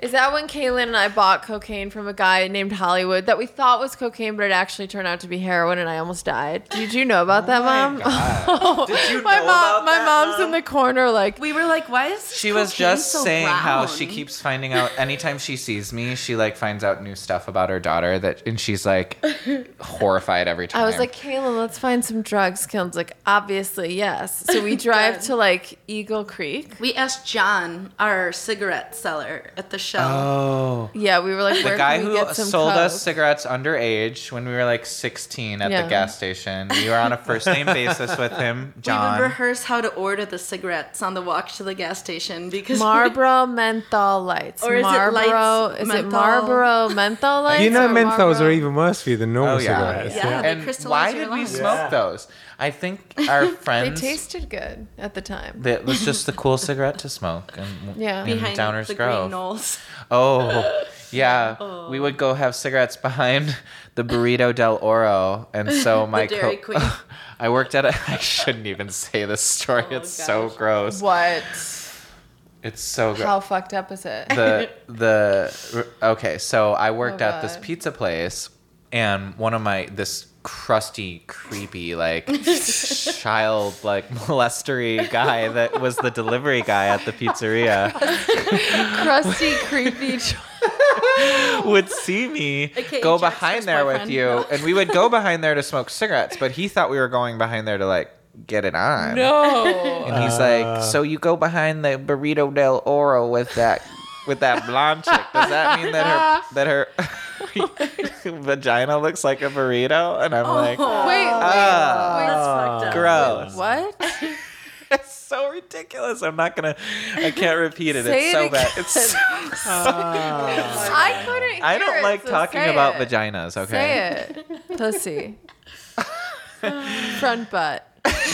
Is that when Kaylin and I bought cocaine from a guy named Hollywood that we thought was cocaine, but it actually turned out to be heroin, and I almost died? Did you know about that, Mom? Did you know my mom, about my that, mom's Mom? in the corner, like, We were like, why is this She was cocaine just so saying how brown? she keeps finding out anytime she sees me, she like finds out new stuff about her daughter that, and she's like horrified every time. I was like, Kaylin, let's find some drugs. Kaylin like, obviously, yes. So we drive Good. to like Eagle Creek. We asked John, our cigarette seller at the show. Oh. Yeah, we were like, the where guy can we who get some sold Coke? us cigarettes underage when we were like sixteen at Yeah. the gas station. We were on a first name basis with him, We would John. rehearse how to order the cigarettes on the walk to the gas station because Marlboro menthol lights. Or is it Marlboro, lights, is it menthol? Marlboro menthol lights? You know, or menthols Marlboro- are even worse for you than normal Oh, yeah. cigarettes. Yeah. Yeah. They And crystallize why your did we lungs. smoke Yeah. those? I think our They friends. tasted good at the time. That was just the cool cigarette to smoke. And, Yeah. in behind Downers the Grove. green knolls. Oh, yeah. We would go have cigarettes behind the Burrito del Oro. And so my Dairy co- Queen. I worked at a. I shouldn't even say this story. Oh, it's so gosh. gross. What? It's so gross. How fucked up is it? the the okay, so I worked Oh, at this God. pizza place, and one of my this crusty, creepy, like child, like molestery guy that was the delivery guy at the pizzeria Crusty, creepy. ch- would see me A K A go Jack's behind first there with boyfriend. you, No. and we would go behind there to smoke cigarettes, but he thought we were going behind there to like get it on. No. And he's like, "So you go behind the Burrito del Oro with that with that blonde chick? Does that mean that her that her vagina looks like a burrito?" And I'm like, Wait, wait, Ah. wait. That's fucked up. "Gross! What? It's so ridiculous. I'm not gonna. I can't repeat it. Say it's it so bad. again. It's. So, I couldn't hear I don't it, like so talking say about it. vaginas. Okay. Say it. Pussy. Front butt.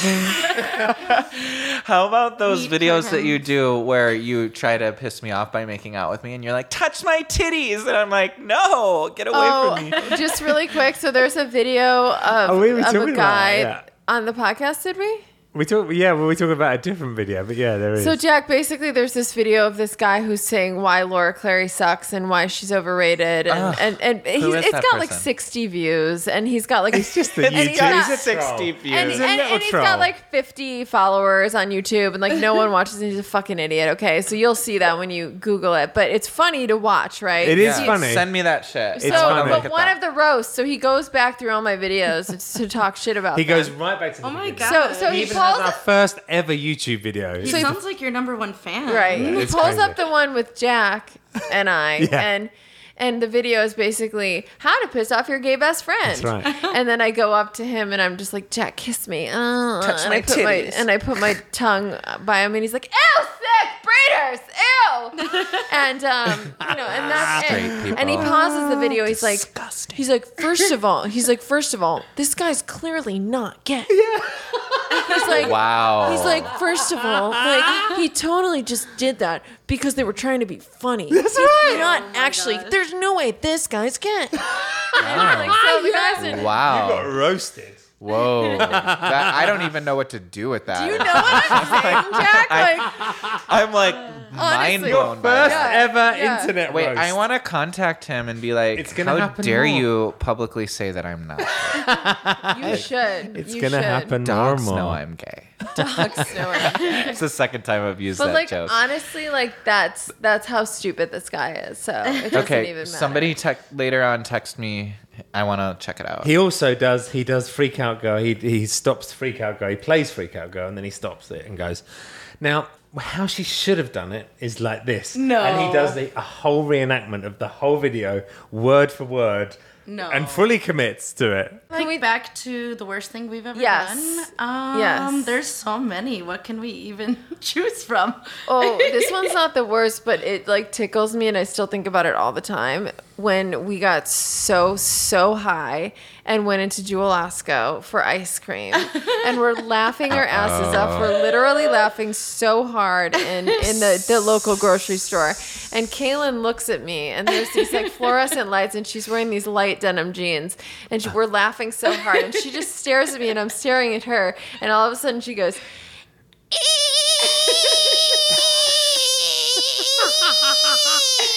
How about those Meat videos that program. you do where you try to piss me off by making out with me, and you're like, "Touch my titties," and I'm like, "No, get away Oh, from me." just really quick. So there's a video of, Oh, we were of talking a about guy it, yeah. on the podcast, did we? We talk, yeah, well, we talk about a different video, but yeah, there is. So Jack, basically, there's this video of this guy who's saying why Laura Clary sucks and why she's overrated, and Ugh, and, and he's, is it's that got like person? sixty views, and he's got like It's just the and he's YouTube. got- He's a sixty troll. views. and, He's a and, little and he's troll. got like fifty followers on YouTube, and like no one watches him. He's a fucking idiot. Okay, so you'll see that when you Google it, but it's funny to watch, right? It is Yeah. funny. Send me that shit. It's So, funny. but one of the roasts, so he goes back through all my videos to, to talk shit about He them. goes right back to the Oh my beginning. god. So, so He he even pulls has our first ever YouTube video. He So he- sounds like your number one fan. right. Yeah, He it's pulls crazy. up the one with Jack and I, Yeah. and and the video is basically how to piss off your gay best friend. That's right. And then I go up to him and I'm just like, Jack, kiss me. Uh, Touch and my I put titties. and I put my tongue by him, and he's like, ew, sick breeders, ew. And um, you know, and that's Straight it. people. And he pauses the video. He's like, Disgusting. he's like, first of all, he's like, first of all, this guy's clearly not gay. He's like, Wow. He's like, first of all, like he totally just did that because they were trying to be funny. That's right. Not Oh my actually. gosh. There's no way this guy's gay. And like, so the guys in, Wow. roasted. Whoa. That, I don't even know what to do with that. do you know what I'm saying, Jack? Like, I'm like mind Honestly. blown by First that. Yeah, ever yeah. internet Wait, roast. I want to contact him and be like, It's gonna how happen dare more. you publicly say that I'm not? you should. It's you gonna should. happen more and Dogs more. know I'm gay. Dogs know it. It's the second time I've used But that like joke. honestly, like that's that's how stupid this guy is. So it doesn't Okay, even matter. somebody tec- later on text me. I want to check it out. He also does. He does Freak Out Girl. He he stops Freak Out Girl. He plays Freak Out Girl, and then he stops it and goes. Now, how she should have done it is like this. No. And he does the, a whole reenactment of the whole video, word for word, No. and fully commits to it. Can we back to the worst thing we've ever Yes. done? Um, Yes. There's so many. What can we even choose from? Oh, this one's not the worst, but it like tickles me, and I still think about it all the time. When we got so so high and went into Jewel-Osco for ice cream, and we're laughing our asses off. We're literally laughing so hard in in the, the local grocery store. And Kaylin looks at me, and there's these like fluorescent lights, and she's wearing these light denim jeans, and she, we're laughing so hard, and she just stares at me, and I'm staring at her, and all of a sudden she goes.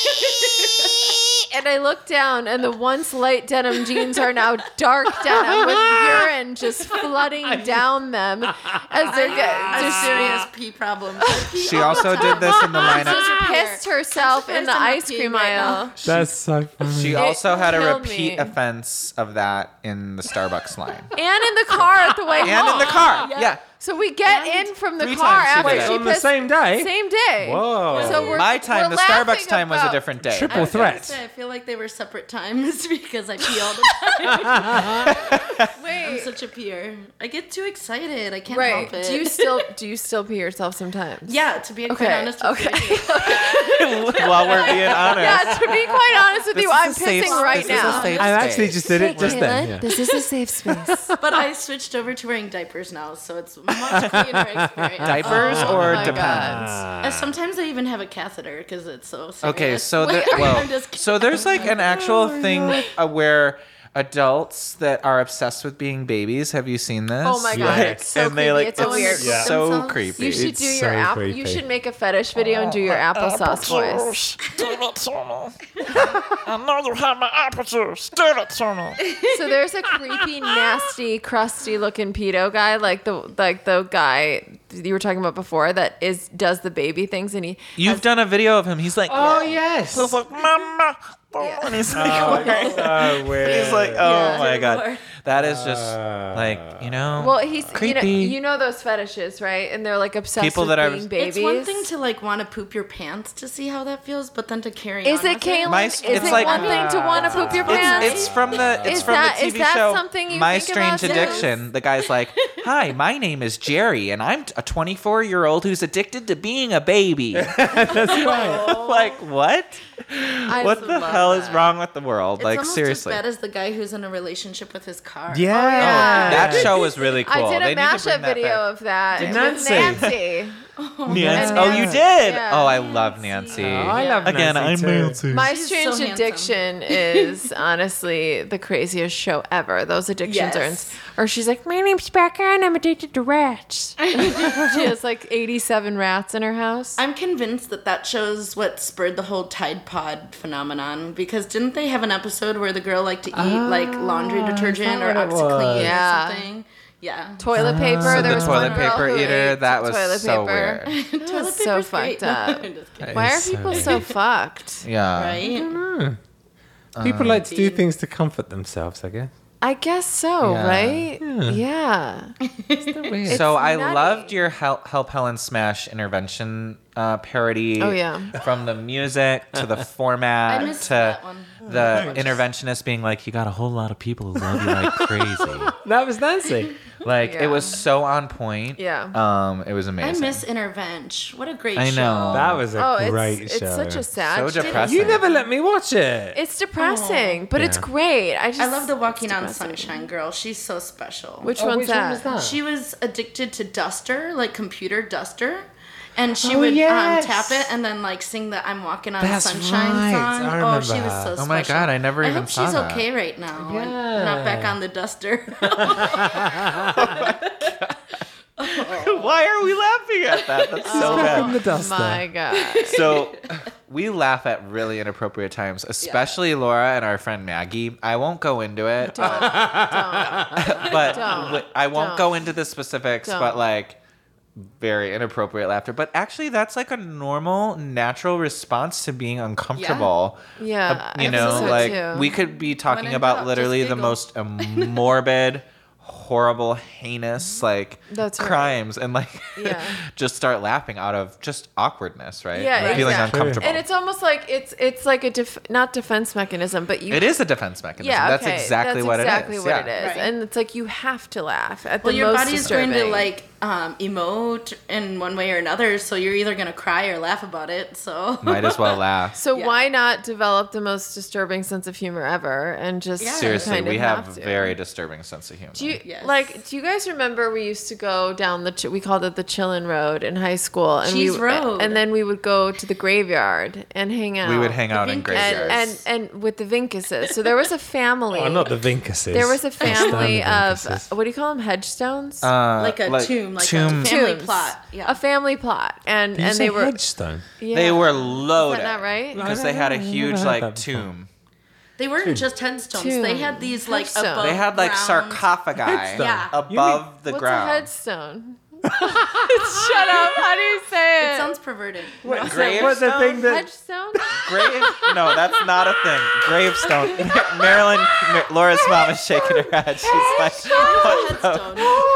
And I look down, and the once light denim jeans are now dark denim with urine just flooding down them as they're A getting. serious pee problem. She also did this in the lineup. She pissed herself in the I'm not ice cream peeing right aisle. now. That's so funny. She also had a killed repeat me. offense of that in the Starbucks line. And in the car at the way home. And in the car. Yeah. So we get in from the Three car times she after did it. she On the pissed. same day? Same day. Whoa. So we're, My time, we're the laughing Starbucks time was a about- different day. Triple I was gonna threat. say, I feel like they were separate times because I pee all the time. I'm Wait. such a peer. I get too excited. I can't Right. help it. Do you still do you still pee yourself sometimes? Yeah, to be quite Okay. honest with Okay. you. While we're being honest. Yeah, to be quite honest with This you, is I'm a safe- pissing right this is a now. safe I actually space. just did it just then. Yeah. This is a safe space. But I switched over to wearing diapers now, so it's a much cleaner experience. Diapers Oh or my depends? God. Uh, sometimes I even have a catheter because it's so serious. Okay, so Wait, the, are you- well, I'm just kidding. so there's like an actual thing uh, where adults that are obsessed with being babies. Have you seen this? Oh my god, Yeah. it's so and creepy. they like it's a weird. Yeah. so Themselves? creepy. You should It's do your so app. creepy. You should make a fetish video and do your applesauce voice. I know you have my appetite. Still it, Turner. So there's a creepy, nasty, crusty looking pedo guy, like the like the guy you were talking about before, that is does the baby things, and he You've done a video of him. He's like, Oh, yes. It's like, Mama. Yeah. and he's like, Oh, it's so weird. he's like, oh Yeah. my god, Lord. that is just like, you know, well, he's creepy. You know, you know those fetishes, right? And they're like obsessed People with that are- being babies. It's one thing to like want to poop your pants to see how that feels, but then to carry Is on it with Kaylin? My- Is it's it like- one thing to want to poop your pants? It's, it's from the it's Is from that- the T is V that show something you My think about, Strange too? Addiction. The guy's like, "Hi, my name is Jerry, and I'm a twenty-four year old who's addicted to being a baby." That's right. Like what? I What the love hell is that. wrong with the world? It's like almost seriously. as bad as the guy who's in a relationship with his car. Yeah. yeah. That show was really cool. I did They a need to bring mashup that video back. of that Did with Nancy? Nancy. Nancy. And Oh, you Nancy. did. Yeah. Oh, I love Nancy. Oh, I love Again, Nancy I'm too. Nancy. My She's Strange so handsome. Addiction is honestly the craziest show ever. Those addictions Yes. are, or she's like, my name's Becca and I'm addicted to rats. She has like eighty-seven rats in her house. I'm convinced that that shows what spurred the whole Tide Pod phenomenon, because didn't they have an episode where the girl liked to eat like laundry detergent or that what it OxyClean was? Yeah. or something? Yeah. Toilet paper. So there the was toilet one girl paper who eater, ate that was toilet so paper. weird. It was Toilet so paper's fucked great. up. I'm just kidding. Why are is so people weird. so fucked? Yeah. Right? People like to do things to comfort themselves, I guess. I guess so, Yeah. right? Yeah. It's So I nutty. loved your Help, Help Helen Smash intervention uh, parody. Oh, yeah. From the music to the format I missed to that one. the interventionist being like, you got a whole lot of people who love you like crazy. That was Nancy. Like Yeah. it was so on point. Yeah. Um, it was I amazing. miss Intervention. What a great I show. know. That was a Oh, great it's, show. it's such a sad So show. depressing. You never let me watch it. It's depressing, but it's Yeah. great. I just I love the Walking it's on depressing. Sunshine girl. She's so special. Which Oh, one's which that? one was that? She was addicted to Duster, like computer Duster. And she Oh, would yes. um, tap it and then like sing the "I'm Walking on That's Sunshine" right. song. I Oh, she remember was so her. special. Oh my God, I never I even hope saw she's that. okay right now. and Yeah. not back on the Duster. Why are we laughing at that? That's so From bad. the duster. My God. So we laugh at really inappropriate times, especially Laura and our friend Maggie. I won't go into it, Don't. Don't. but Don't. w- I won't Don't. go into the specifics, Don't. but like very inappropriate laughter. But actually, that's like a normal, natural response to being uncomfortable. Yeah. you I know, think so, like too. we could be talking in about doubt, literally just the giggle. most um, morbid, horrible, heinous like That's right. crimes, and like Yeah. just start laughing out of just awkwardness, right? Yeah, Like, feeling exactly. uncomfortable. And it's almost like it's it's like a def- not defense mechanism, but you It is a defense mechanism. Yeah, That's okay. exactly That's what exactly it is. what yeah. it is. Right. And it's like you have to laugh at well, the your most body is going to disturbing. like um, emote in one way or another, so you're either going to cry or laugh about it. So Might as well laugh. So Yeah. why not develop the most disturbing sense of humor ever and just Yeah. Seriously, kind of we have, to? very disturbing sense of humor. Do you Yes. like? Do you guys remember we used to go down the? Ch- we called it the Chillin' Road in high school, and Cheese we Road. and then we would go to the graveyard and hang out. we would hang out in Vinkus. graveyards. and and and with the Vincuses. So there was a family. Oh, not the Vincuses. There was a family Outstanding of Vincuses. what do you call them? Hedgestones. uh, like a tomb. tomb, like Tomb. a family Tombs. plot. Yeah. A family plot, and Did you and say they were headstone? yeah. They were Is loaded. that not right? Because I they don't had a know. I've never huge heard like that before. tomb. They weren't just headstones. Tomb. They had these like Headstone. above They had like ground- sarcophagi Yeah. above the What's ground. a headstone? Shut up! How do you say it? It sounds perverted. What, Gravestone? what's the thing that? Headstone. Grave? No, that's not a thing. Gravestone. Marilyn, Ma- Laura's mom is shaking her head. She's like, what the- Headstone.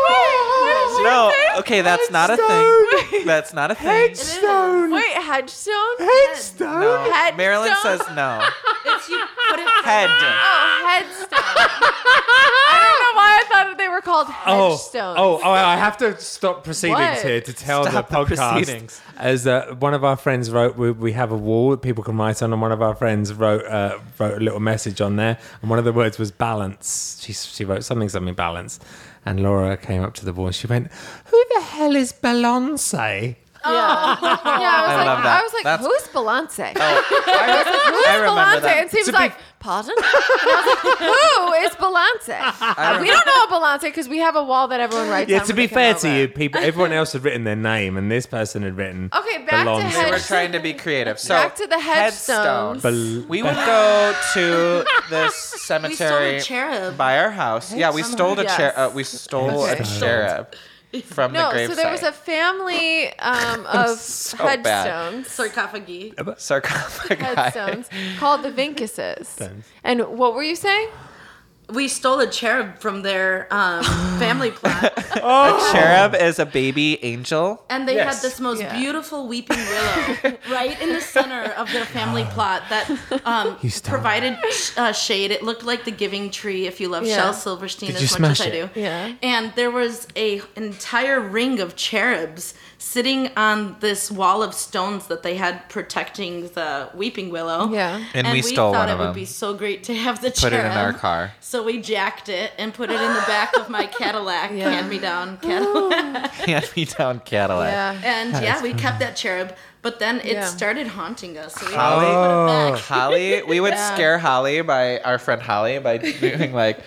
no. Okay, that's not a thing. That's not a thing. Headstone. Wait, headstone. Headstone. No. Headstone? Marilyn says no. It's you put it Head. Oh, headstone. I don't know why I thought they were called Oh, headstones. oh, oh! I have to stop proceedings What? here to tell Stop the the podcast. proceedings. As uh, one of our friends wrote, we, we have a wall that people can write on, and one of our friends wrote uh, wrote a little message on there, and one of the words was balance. She she wrote something something balance, and Laura came up to the wall and she went, "Who the hell is balance?" Yeah. yeah, I was I like, love that. I was like, That's- who's Balance? I, Who's I remember Balance? that. And Steve's To be- like, pardon? And I was like, who is Balance? We don't know Balance because we have a wall that everyone writes Yeah, on to when be they come fair over. to you, people, everyone else had written their name, and this person had written. Okay, back to Balance. They were headstones. trying to be creative. So Back to the headstones. Bal- We would go to this cemetery We stole a cherub. by our house. Yeah, we stole a Yes. cher- uh, We stole Okay. a cherub from No, the grave so there was a family um, of So bad. headstones. sarcophagi. sarcophagi. Headstones called the Vincuses. And what were you saying? We stole a cherub from their um, family plot, A cherub is a baby angel. and they Yes. had this most Yeah. beautiful weeping willow right in the center of their family plot that um, You stole provided uh, shade. It looked like the Giving Tree. If you love Yeah. Shel Silverstein Did as you much smash as I it? do, Yeah. and there was a entire ring of cherubs sitting on this wall of stones that they had protecting the weeping willow. Yeah. And we stole thought one it of would them. be so great to have the Put it cherub. in our car. So we jacked it and put it in the back of my Cadillac, Yeah. hand-me-down Cadillac. Hand-me-down Cadillac. Yeah. And yeah, we kept that cherub, but then it Yeah. started haunting us. So we Holly? had to put it back. Holly, we would Yeah. scare Holly by our friend Holly by doing like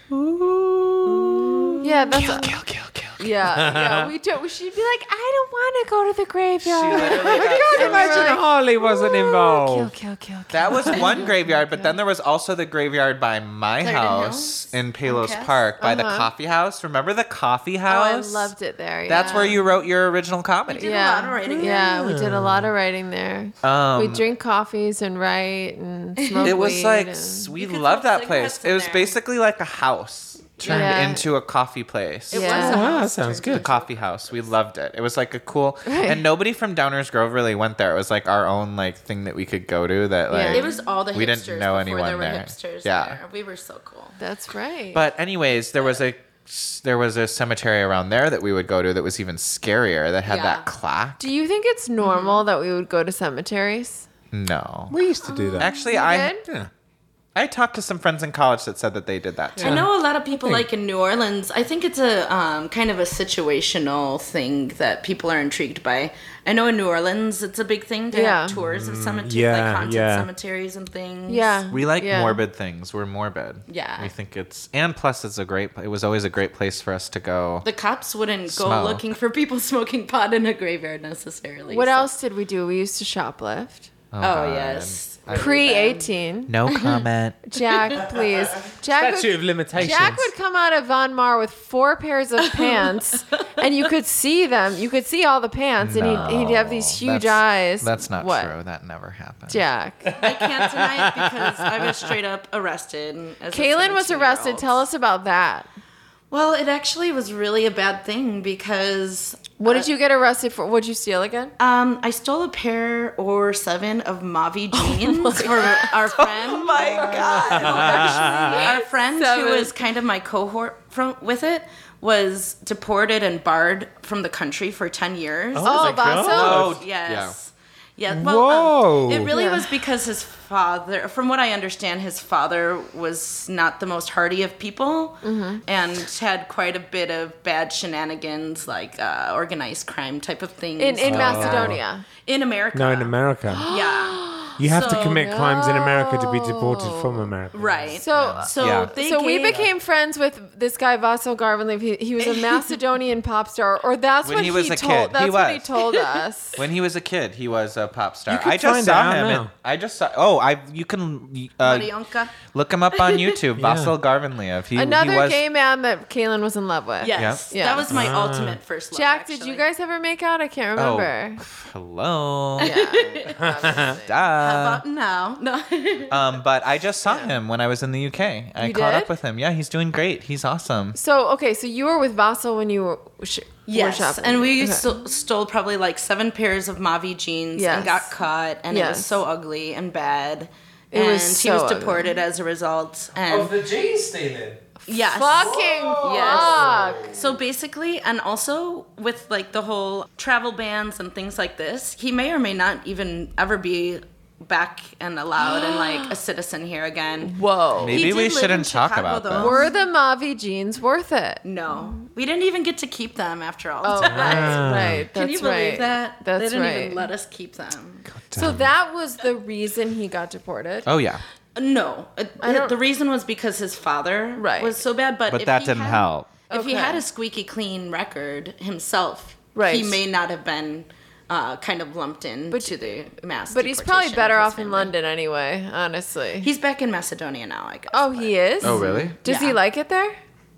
Yeah, that's kill, a- kill, kill, kill. yeah, yeah. We do. She'd be like, I don't want to go to the She graveyard. literally got so Imagine like, Harley wasn't Kill, involved. kill, kill, kill. That was one graveyard, but then there was also the graveyard by my Clarendon house Hills? in Palos Comcast? Park by the Uh-huh. coffee house. Remember the coffee Oh, I house? loved it there. That's yeah. where you wrote your original comedy. did a yeah. lot of writing. Yeah, we did a lot of writing there. Um, we drink coffees and write and smoke It was weed like and- s- we You could loved smoke that place. cigarettes It in was there. basically like a house turned Yeah. into a coffee place. It Yeah. was a Wow, that house. sounds The good. coffee house. We loved it. It was like a cool, Right. and nobody from Downers Grove really went there. It was like our own like thing that we could go to. That Yeah. like It was all the hipsters we didn't know before anyone there were there. hipsters Yeah. there. We were so cool. That's right. But anyways, there was a there was a cemetery around there that we would go to that was even scarier. That had Yeah. that clock. do you think it's normal that we would go to cemeteries? No, We used to do that. actually, I did? Yeah. I talked to some friends in college that said that they did that too. I know a lot of people like in New Orleans. I think it's a um, kind of a situational thing that people are intrigued by. I know in New Orleans it's a big thing to Yeah. have tours of cemeteries, yeah, like haunted yeah. cemeteries and things. Yeah. We like yeah. morbid things. We're morbid. Yeah. We think it's and plus it's a great. It was always a great place for us to go. The cops wouldn't go Smoke. looking for people smoking pot in a graveyard necessarily. What so- else did we do? We used to shoplift. Oh, God. yes. Pre eighteen. No comment. Jack, please. Jack Statute would, of limitations. Jack would come out of Von Mar with four pairs of pants, and you could see them. You could see all the pants, and he'd, he'd have these huge That's- eyes. That's not what? true. That never happened. Jack. I can't deny it because I was straight up arrested. As a Kaylin was arrested. seventeen-year-old. Tell us about that. Well, it actually was really a bad thing because What did you get arrested for? What'd you steal again? um, I stole a pair or seven of Mavi jeans for our friend. Oh my god. Our friend who Seven. was kind of my cohort from with it was deported and barred from the country for ten years. Oh, Vaso? Oh, Yes. Yeah. Well, Whoa. um, it really Yeah. was because his father, from what I understand, his father was not the most hardy of people Mm-hmm. and had quite a bit of bad shenanigans, like uh, organized crime type of things. In in Uh, Macedonia. in America. No, in America. Yeah. You have to So- commit crimes in America to be deported from America. Right. So, So Yeah. they so we gave- became friends with this guy Vasil Garvanliev. He, he was a Macedonian pop star, or that's When what he was a told. kid. That's He what he was. told us. When he was a kid, he was a pop star. You could I just find saw it out him. now. And I just saw. Oh, I you can uh, Marionka. look him up on YouTube. Yeah. Vasil Garvanliev. He, Another he was, gay man that Kaylin was in love with. Yes. Yeah. That was my Ah. ultimate first love. Jack, did you actually. guys ever make out? I can't Oh, remember. hello. Yeah. Duh. How about now? No. Um, but I just saw him when I was in the U K. I You caught did? up with him. Yeah, he's doing great. He's awesome. So okay, so you were with Vasil when you were, sh- Yes, were shopping. and we Okay. st- stole probably like seven pairs of Mavi jeans Yes. and got caught, and it Yes. was so ugly and bad. It and was he so was ugly. deported as a result. And the jeans stealing. yes, Fucking Yes. fuck. So basically, and also with like the whole travel bans and things like this, he may or may not even ever be back and allowed and like a citizen here again. Whoa. Maybe did we live in shouldn't talk Chicago, about though. that. Were the Mavi jeans worth it? No, we didn't even get to keep them after all. Oh, the time. right, right. That's Can you believe right. that? That's they didn't right. even let us keep them. So that was the reason he got deported. Oh yeah, No, uh, I don't- the reason was because his father Right. was so bad. But but if that he didn't had, help. If he Okay. had a squeaky clean record himself, Right. he may not have been uh, kind of lumped in But- to the mass. But he's probably deportation better of his off in family. London anyway, honestly. He's back in Macedonia now, I guess. oh, but he is? Oh really? Does he Yeah. like it there?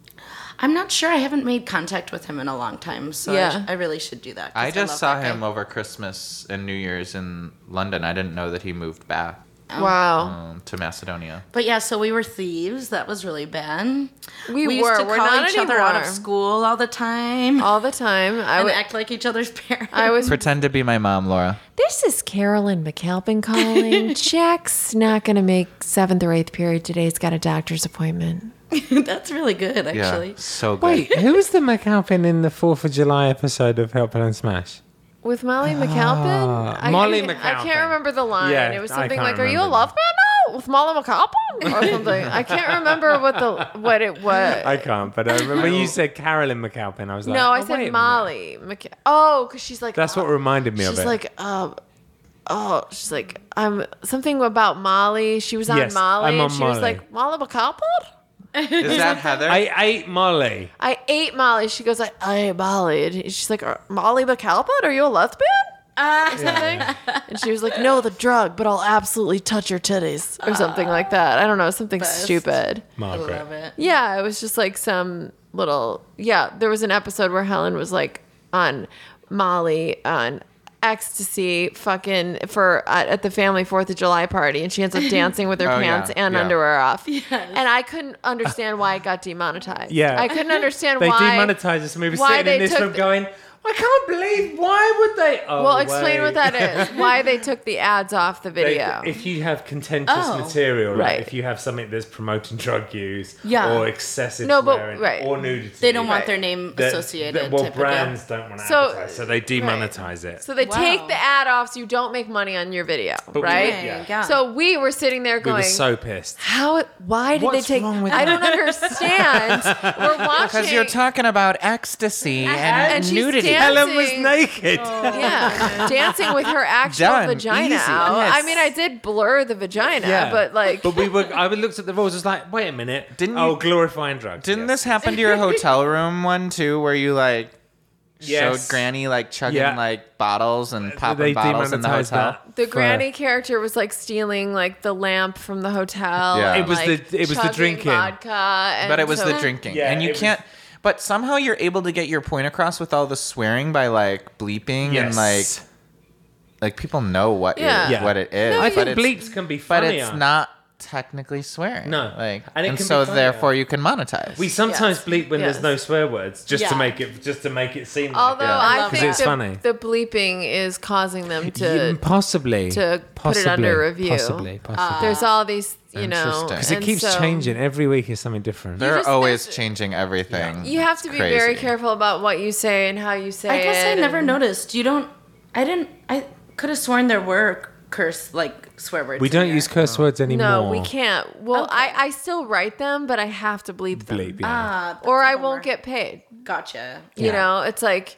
I'm not sure. I haven't made contact with him in a long time, so Yeah. I, sh- I really should do that. 'cause I just love saw that guy. him over Christmas and New Year's in London. I didn't know that he moved back Wow. um, to Macedonia. But yeah, so we were thieves. That was really bad. We used were. to We're call not each other out of anymore. school all the time All the time. I and would. act like each other's parents. I was. Pretend to be my mom, Laura. This is Carolyn McAlpin calling. Jack's not going to make seventh or eighth period today. He's got a doctor's appointment. That's really good, actually. Yeah, so good. Wait, who was the McAlpin in the Fourth of July episode of Help and Smash? With Molly McAlpin? I, Molly I, I McAlpin. can't remember the line. Yeah, it was I something can't like, "Are you a remember love man now with Molly McAlpin?" or something. I can't remember what the what it was. I can't, but I remember when you said Carolyn McAlpin, I was like, no, I oh, wait a said minute. Molly. McA- oh, because she's like. That's what uh, reminded me She's of it. like, um, oh, she's like, I'm something about Molly. She was on Yes, Molly, I'm on and she was Molly. like, Molly McAlpin. Is that Heather? I ate Molly. I ate Molly. She goes, I, I ate Molly. And she's like, "Are- Molly McAlpin? Are you a lesbian? Or something. And she was like, no, the drug, but I'll absolutely touch your titties. Or something like that. I don't know, something Best. stupid. I Margaret. love it. Yeah, it was just like some little, yeah, there was an episode where Helen was like on Molly on ecstasy fucking for uh, at the family fourth of July party, and she ends up dancing with her Oh, pants yeah, and yeah. underwear off. And I couldn't understand why it got demonetized. Yeah. I couldn't understand They why. demonetized us and we were why sitting they in this took room the- going, I can't believe, why would they? Oh, Well, explain what wait. that is. Why they took the ads off the They- video. if you have contentious Oh. material, like Right. if you have something that's promoting drug use Yeah. or excessive No, but- swearing right. or nudity, They don't want Right. their name that- associated. that- well, typically. brands don't want to So- advertise, so they demonetize it. So they Wow. take the ad off so you don't make money on your video, But we- right? yeah. Yeah. So we were sitting there we going, were so pissed. how, why did What's they take, wrong with I don't understand. We're watching. Because you're talking about ecstasy and, And she's nudity. dancing. Helen was naked. Yeah, dancing with her actual Done. vagina Easy. out. Yes. I mean, I did blur the vagina, Yeah. but like, But we were. I looked at the rules. I was like, wait a minute. Didn't oh, you- glorifying drugs. Didn't yes. this happen to your hotel room one too, where you like Yes. showed Granny like chugging Yeah. like bottles and They popping bottles in the demonetized hotel? that the for- granny character was like stealing like the lamp from the hotel. Yeah. and, It was like, the- it was the chugging drinking. vodka. And But it was so- the drinking, Yeah, and you it was- can't. But somehow you're able to get your point across with all the swearing by like bleeping Yes. and like like people know what Yeah. you're, Yeah. what it is. I but think it's, bleeps can be but funny. it's not technically swearing. No. like And and, it can be so funnier. therefore you can monetize. We sometimes Yes. bleep when Yes. there's no swear words, just to Yeah. make it just to make it seem. Although like it. I love think that. It's the, funny. the bleeping is causing them to. Yeah, possibly to put it possibly, under review. Possibly, possibly. There's all these, you know, Interesting. Because it and keeps so changing every week. Is something different. They're just- always there's- changing everything. You have It's to be very crazy. careful about what you say and how you say I guess I it. never and- noticed. You don't. I didn't. I could have sworn there were curse like swear words. We in don't here. use curse words anymore. No, we can't. Well, Okay. I, I still write them, but I have to bleep them. Bleep, yeah. Ah, that's Or a I bummer. won't get paid. Gotcha. You know, it's like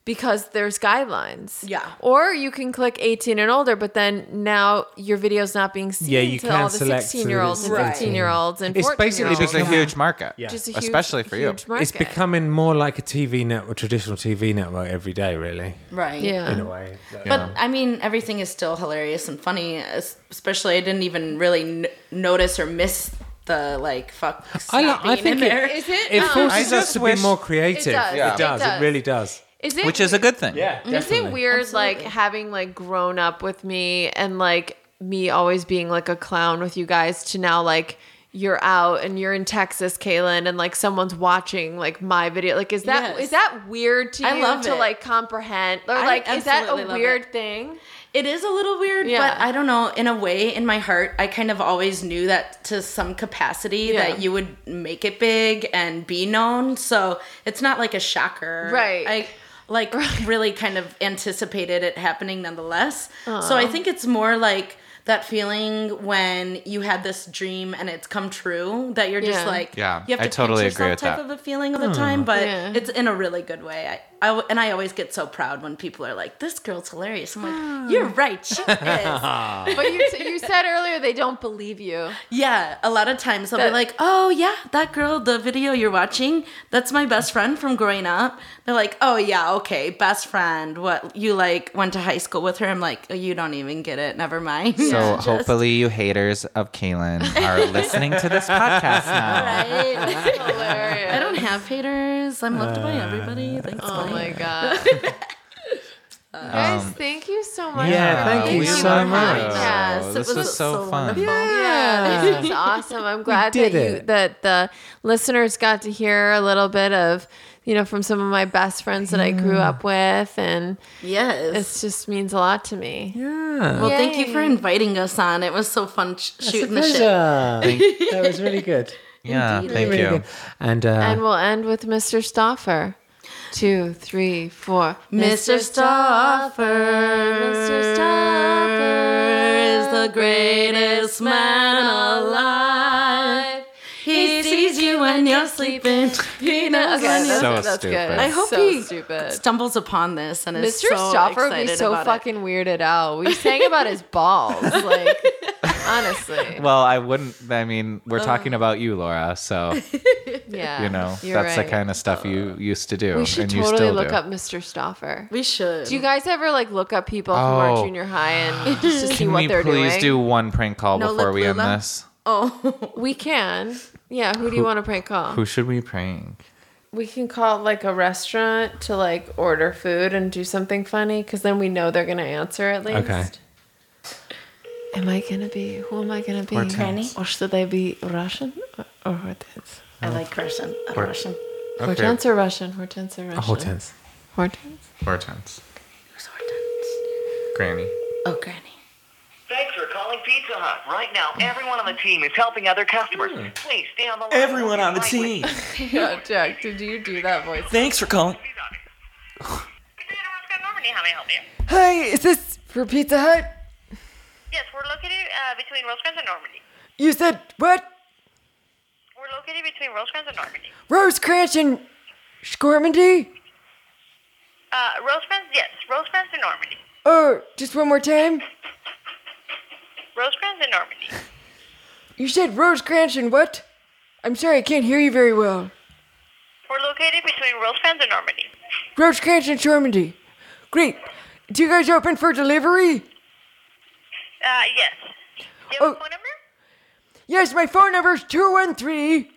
because there's guidelines. Yeah. Or you can click eighteen and older, but then now your video's not being seen Yeah, you to can all the select sixteen-year-olds and Right. fifteen-year-olds and It's basically fourteen-year-olds. Which is a become- huge market. Yeah. Just a huge, Especially for you. huge market. It's becoming more like a T V network, traditional T V network every day, really, Right. Yeah. in a way. But I mean, everything is still hilarious and funny. es- Especially, I didn't even really n- notice or miss the like fuck. I, li- not I being think in it, there. Is it? it Um, forces I us just to wish- be more creative. It does. It Yeah. does. It It, does. really does. Is it Which is a good thing. Yeah, Is it definitely. weird, like having like grown up with me and like me always being like a clown with you guys to now like you're out and you're in Texas, Kaylin, and like someone's watching like my video. Like, is that Yes. is that weird to you I love to it. like comprehend? Or I like, is that absolutely a love weird it. thing? It is a little weird, Yeah. but I don't know. In a way, in my heart, I kind of always knew that to some capacity Yeah. that you would make it big and be known. So it's not like a shocker, Right. I like really kind of anticipated it happening nonetheless. So I think it's more like that feeling when you had this dream and it's come true that you're just Yeah. like Yeah, you have I to totally pinch agree yourself with type that. of a feeling of the time, but Yeah. it's in a really good way. I, I w- and I always get so proud when people are like, "This girl's hilarious." I'm like, "You're right, she is." But you you said earlier they don't believe you. Yeah, a lot of times they'll That- be like, "Oh yeah, that girl, the video you're watching, that's my best friend from growing up." They're like, "Oh yeah, okay, best friend. What you like went to high school with her?" I'm like, oh, "You don't even get it. Never mind." So Just- hopefully you haters of Kaylin are listening to this podcast now. Right? Hilarious. I don't have haters. I'm loved by everybody. Thanks. Oh bye. my god. Guys, thank you so much. yeah, for thank being you on so the much. podcast. This It was so fun. wonderful. Yeah, this is awesome. I'm glad that did you it. that the listeners got to hear a little bit of, you know, from some of my best friends that I grew up with, and Yes. it just means a lot to me. Yeah. Well, thank you Yay. for inviting us on. It was so fun sh- It's a shooting the shit. pleasure. That was really good. Yeah, Indeed. thank Really you. good. And, uh, And we'll end with Mister Stoffer. Two, three, four. Mister Stoffer, Mister Stoffer is the greatest man alive. He sees you when you're sleeping. He knows Okay, when that's, So you're that's stupid. good. I hope so he stupid. stumbles upon this and is Mister so Stoffer would be excited so about fucking weirded out. We sang about his balls, like honestly. Well, I wouldn't. I mean, we're talking about you, Laura. So Yeah, you know you're that's right. the kind of stuff you used to do, We should and you totally still look do. up Mister Stoffer. it. We should. Do you guys ever like look up people from our Oh. junior high and just to see Can what we they're please doing? do one prank call No before lip we end Lula? this? Oh, We can. Yeah, who do you want to prank call? Who should we prank? We can call like a restaurant to like order food and do something funny because then we know they're gonna answer at least. Okay. Am I gonna be? Who am I gonna be? Hortense. Or should they be Russian or, or Hortense? I like Russian. A Russian. Hortense or Russian? Hortense or Russian? Hortense. Hortense. Hortense. Who's Hortense? Granny. Oh, Granny. Thanks for calling Pizza Hut. Right now, everyone on the team is helping other customers. Please stay on the line. Everyone on the Right team. with- Yeah, Jack, did you do that voice? Thanks for calling. How may I help you? Hi, is this for Pizza Hut? Yes, we're located uh, between Rosecrans and Normandy. You said what? We're located between Rosecrans and Normandy. Rosecrans and Scormandy? Uh, Rosecrans, yes, Rosecrans and Normandy. Oh, just one more time. Rosecrans and Normandy. You said Rosecrans and what? I'm sorry, I can't hear you very well. We're located between Rosecrans and Normandy. Rosecrans and Scormandy. Great. Do you guys open for delivery? Uh, yes. Do you have Oh. a phone number? Yes, my phone number is two one three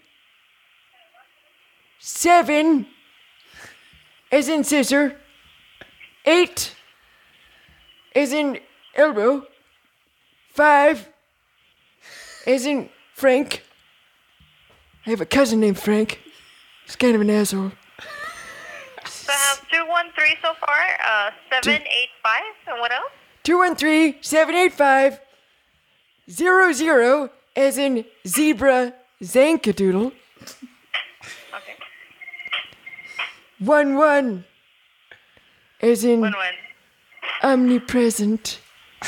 seven as in scissor, eight as in elbow, five as in Frank. I have a cousin named Frank. He's kind of an asshole. So I have two one three so far, uh, seven eight five, and what else? two one three seven eight five zero zero as in zebra zankadoodle. Okay. One one as in One one. omnipresent.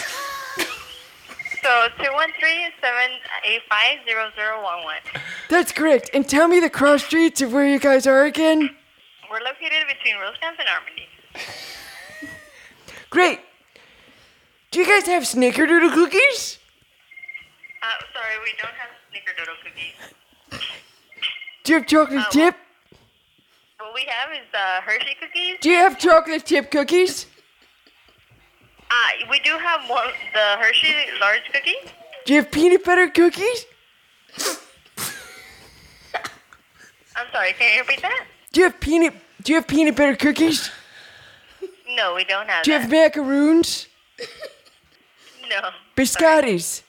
So two one three seven eight five zero zero one one. That's correct. And tell me the cross streets of where you guys are again. We're located between Rosecrans and Normandy. Great. Do you guys have snickerdoodle cookies? Uh, sorry, we don't have snickerdoodle cookies. Do you have chocolate Uh, chip? What we have is uh, Hershey cookies. Do you have chocolate chip cookies? Uh, we do have one, the Hershey large cookies. Do you have peanut butter cookies? I'm sorry, can you repeat that? Do you have peanut Do you have peanut butter cookies? No, we don't have Do you that. have macaroons? No. Biscottis?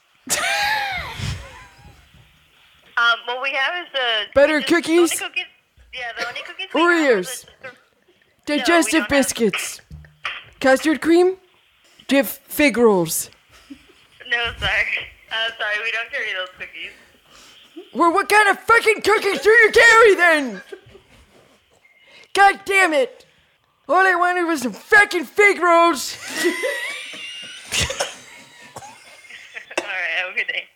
Um, what we have is the Butter just- cookies? The only cookies. Yeah, the only cookies. we have are Oreos? the- the- Digestive don't have- biscuits? Custard cream? Do you have fig rolls? No, sorry. Uh, sorry, we don't carry those cookies. Well, what kind of fucking cookies do you carry then? God damn it! All I wanted was some fucking fig rolls. All right, have a good day.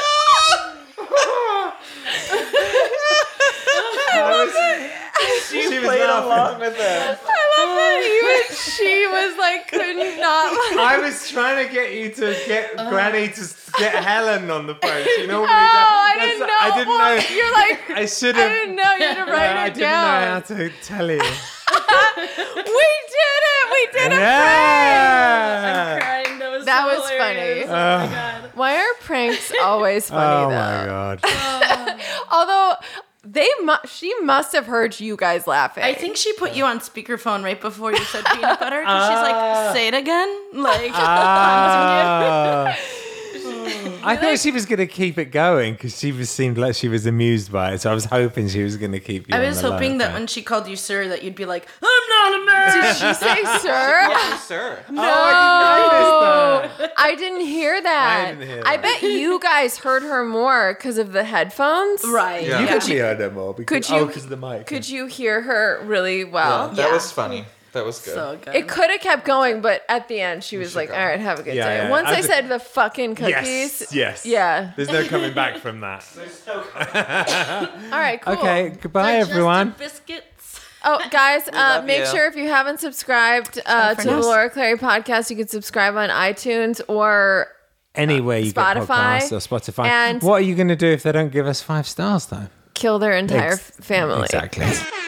She, she was laughing. with it. I love that even she was like, could not. I was trying to get you to get Granny to s- get Helen on the phone. You know, Oh, I didn't know. I didn't Well, know. You're like, I should I have. didn't know you had to write I it didn't know down. how to tell you. We did it. We did it. Yeah. Crying. That was That so was hilarious. funny. Oh my god. Why are pranks always funny Oh though? my god. Although they, mu- she must have heard you guys laughing. I think she put you on speakerphone right before you said peanut butter. 'Cause she's like, say it again. Like, Ah. I thought she was going to keep it going because she was seemed like she was amused by it. So I was hoping she was going to keep you. I on was the hoping line. that when she called you sir, that you'd be like, I'm not a man. Did she say sir? Yeah, sir. Oh, I didn't notice that. I didn't hear that. I didn't hear I that. bet you guys heard her more because of the headphones. Right. You Yeah. definitely heard her more. Because, Could you? Oh, because of the mic. Could you hear her really well? That was funny. That was good. So good. It could have kept going, but at the end, she was like, "All right, have a good Yeah, day." yeah. Once I I, just- said the fucking cookies, Yes. Yes. yeah. There's no coming back from that. All right, cool. Okay. Goodbye, Digestive everyone. biscuits. Oh, guys, uh, love make you. sure if you haven't subscribed uh, for to the us. Laura Clary podcast, you can subscribe on iTunes or Anywhere you Spotify, get podcasts or Spotify. and- what are you going to do if they don't give us five stars, though? kill their entire Ex- f- family. Exactly.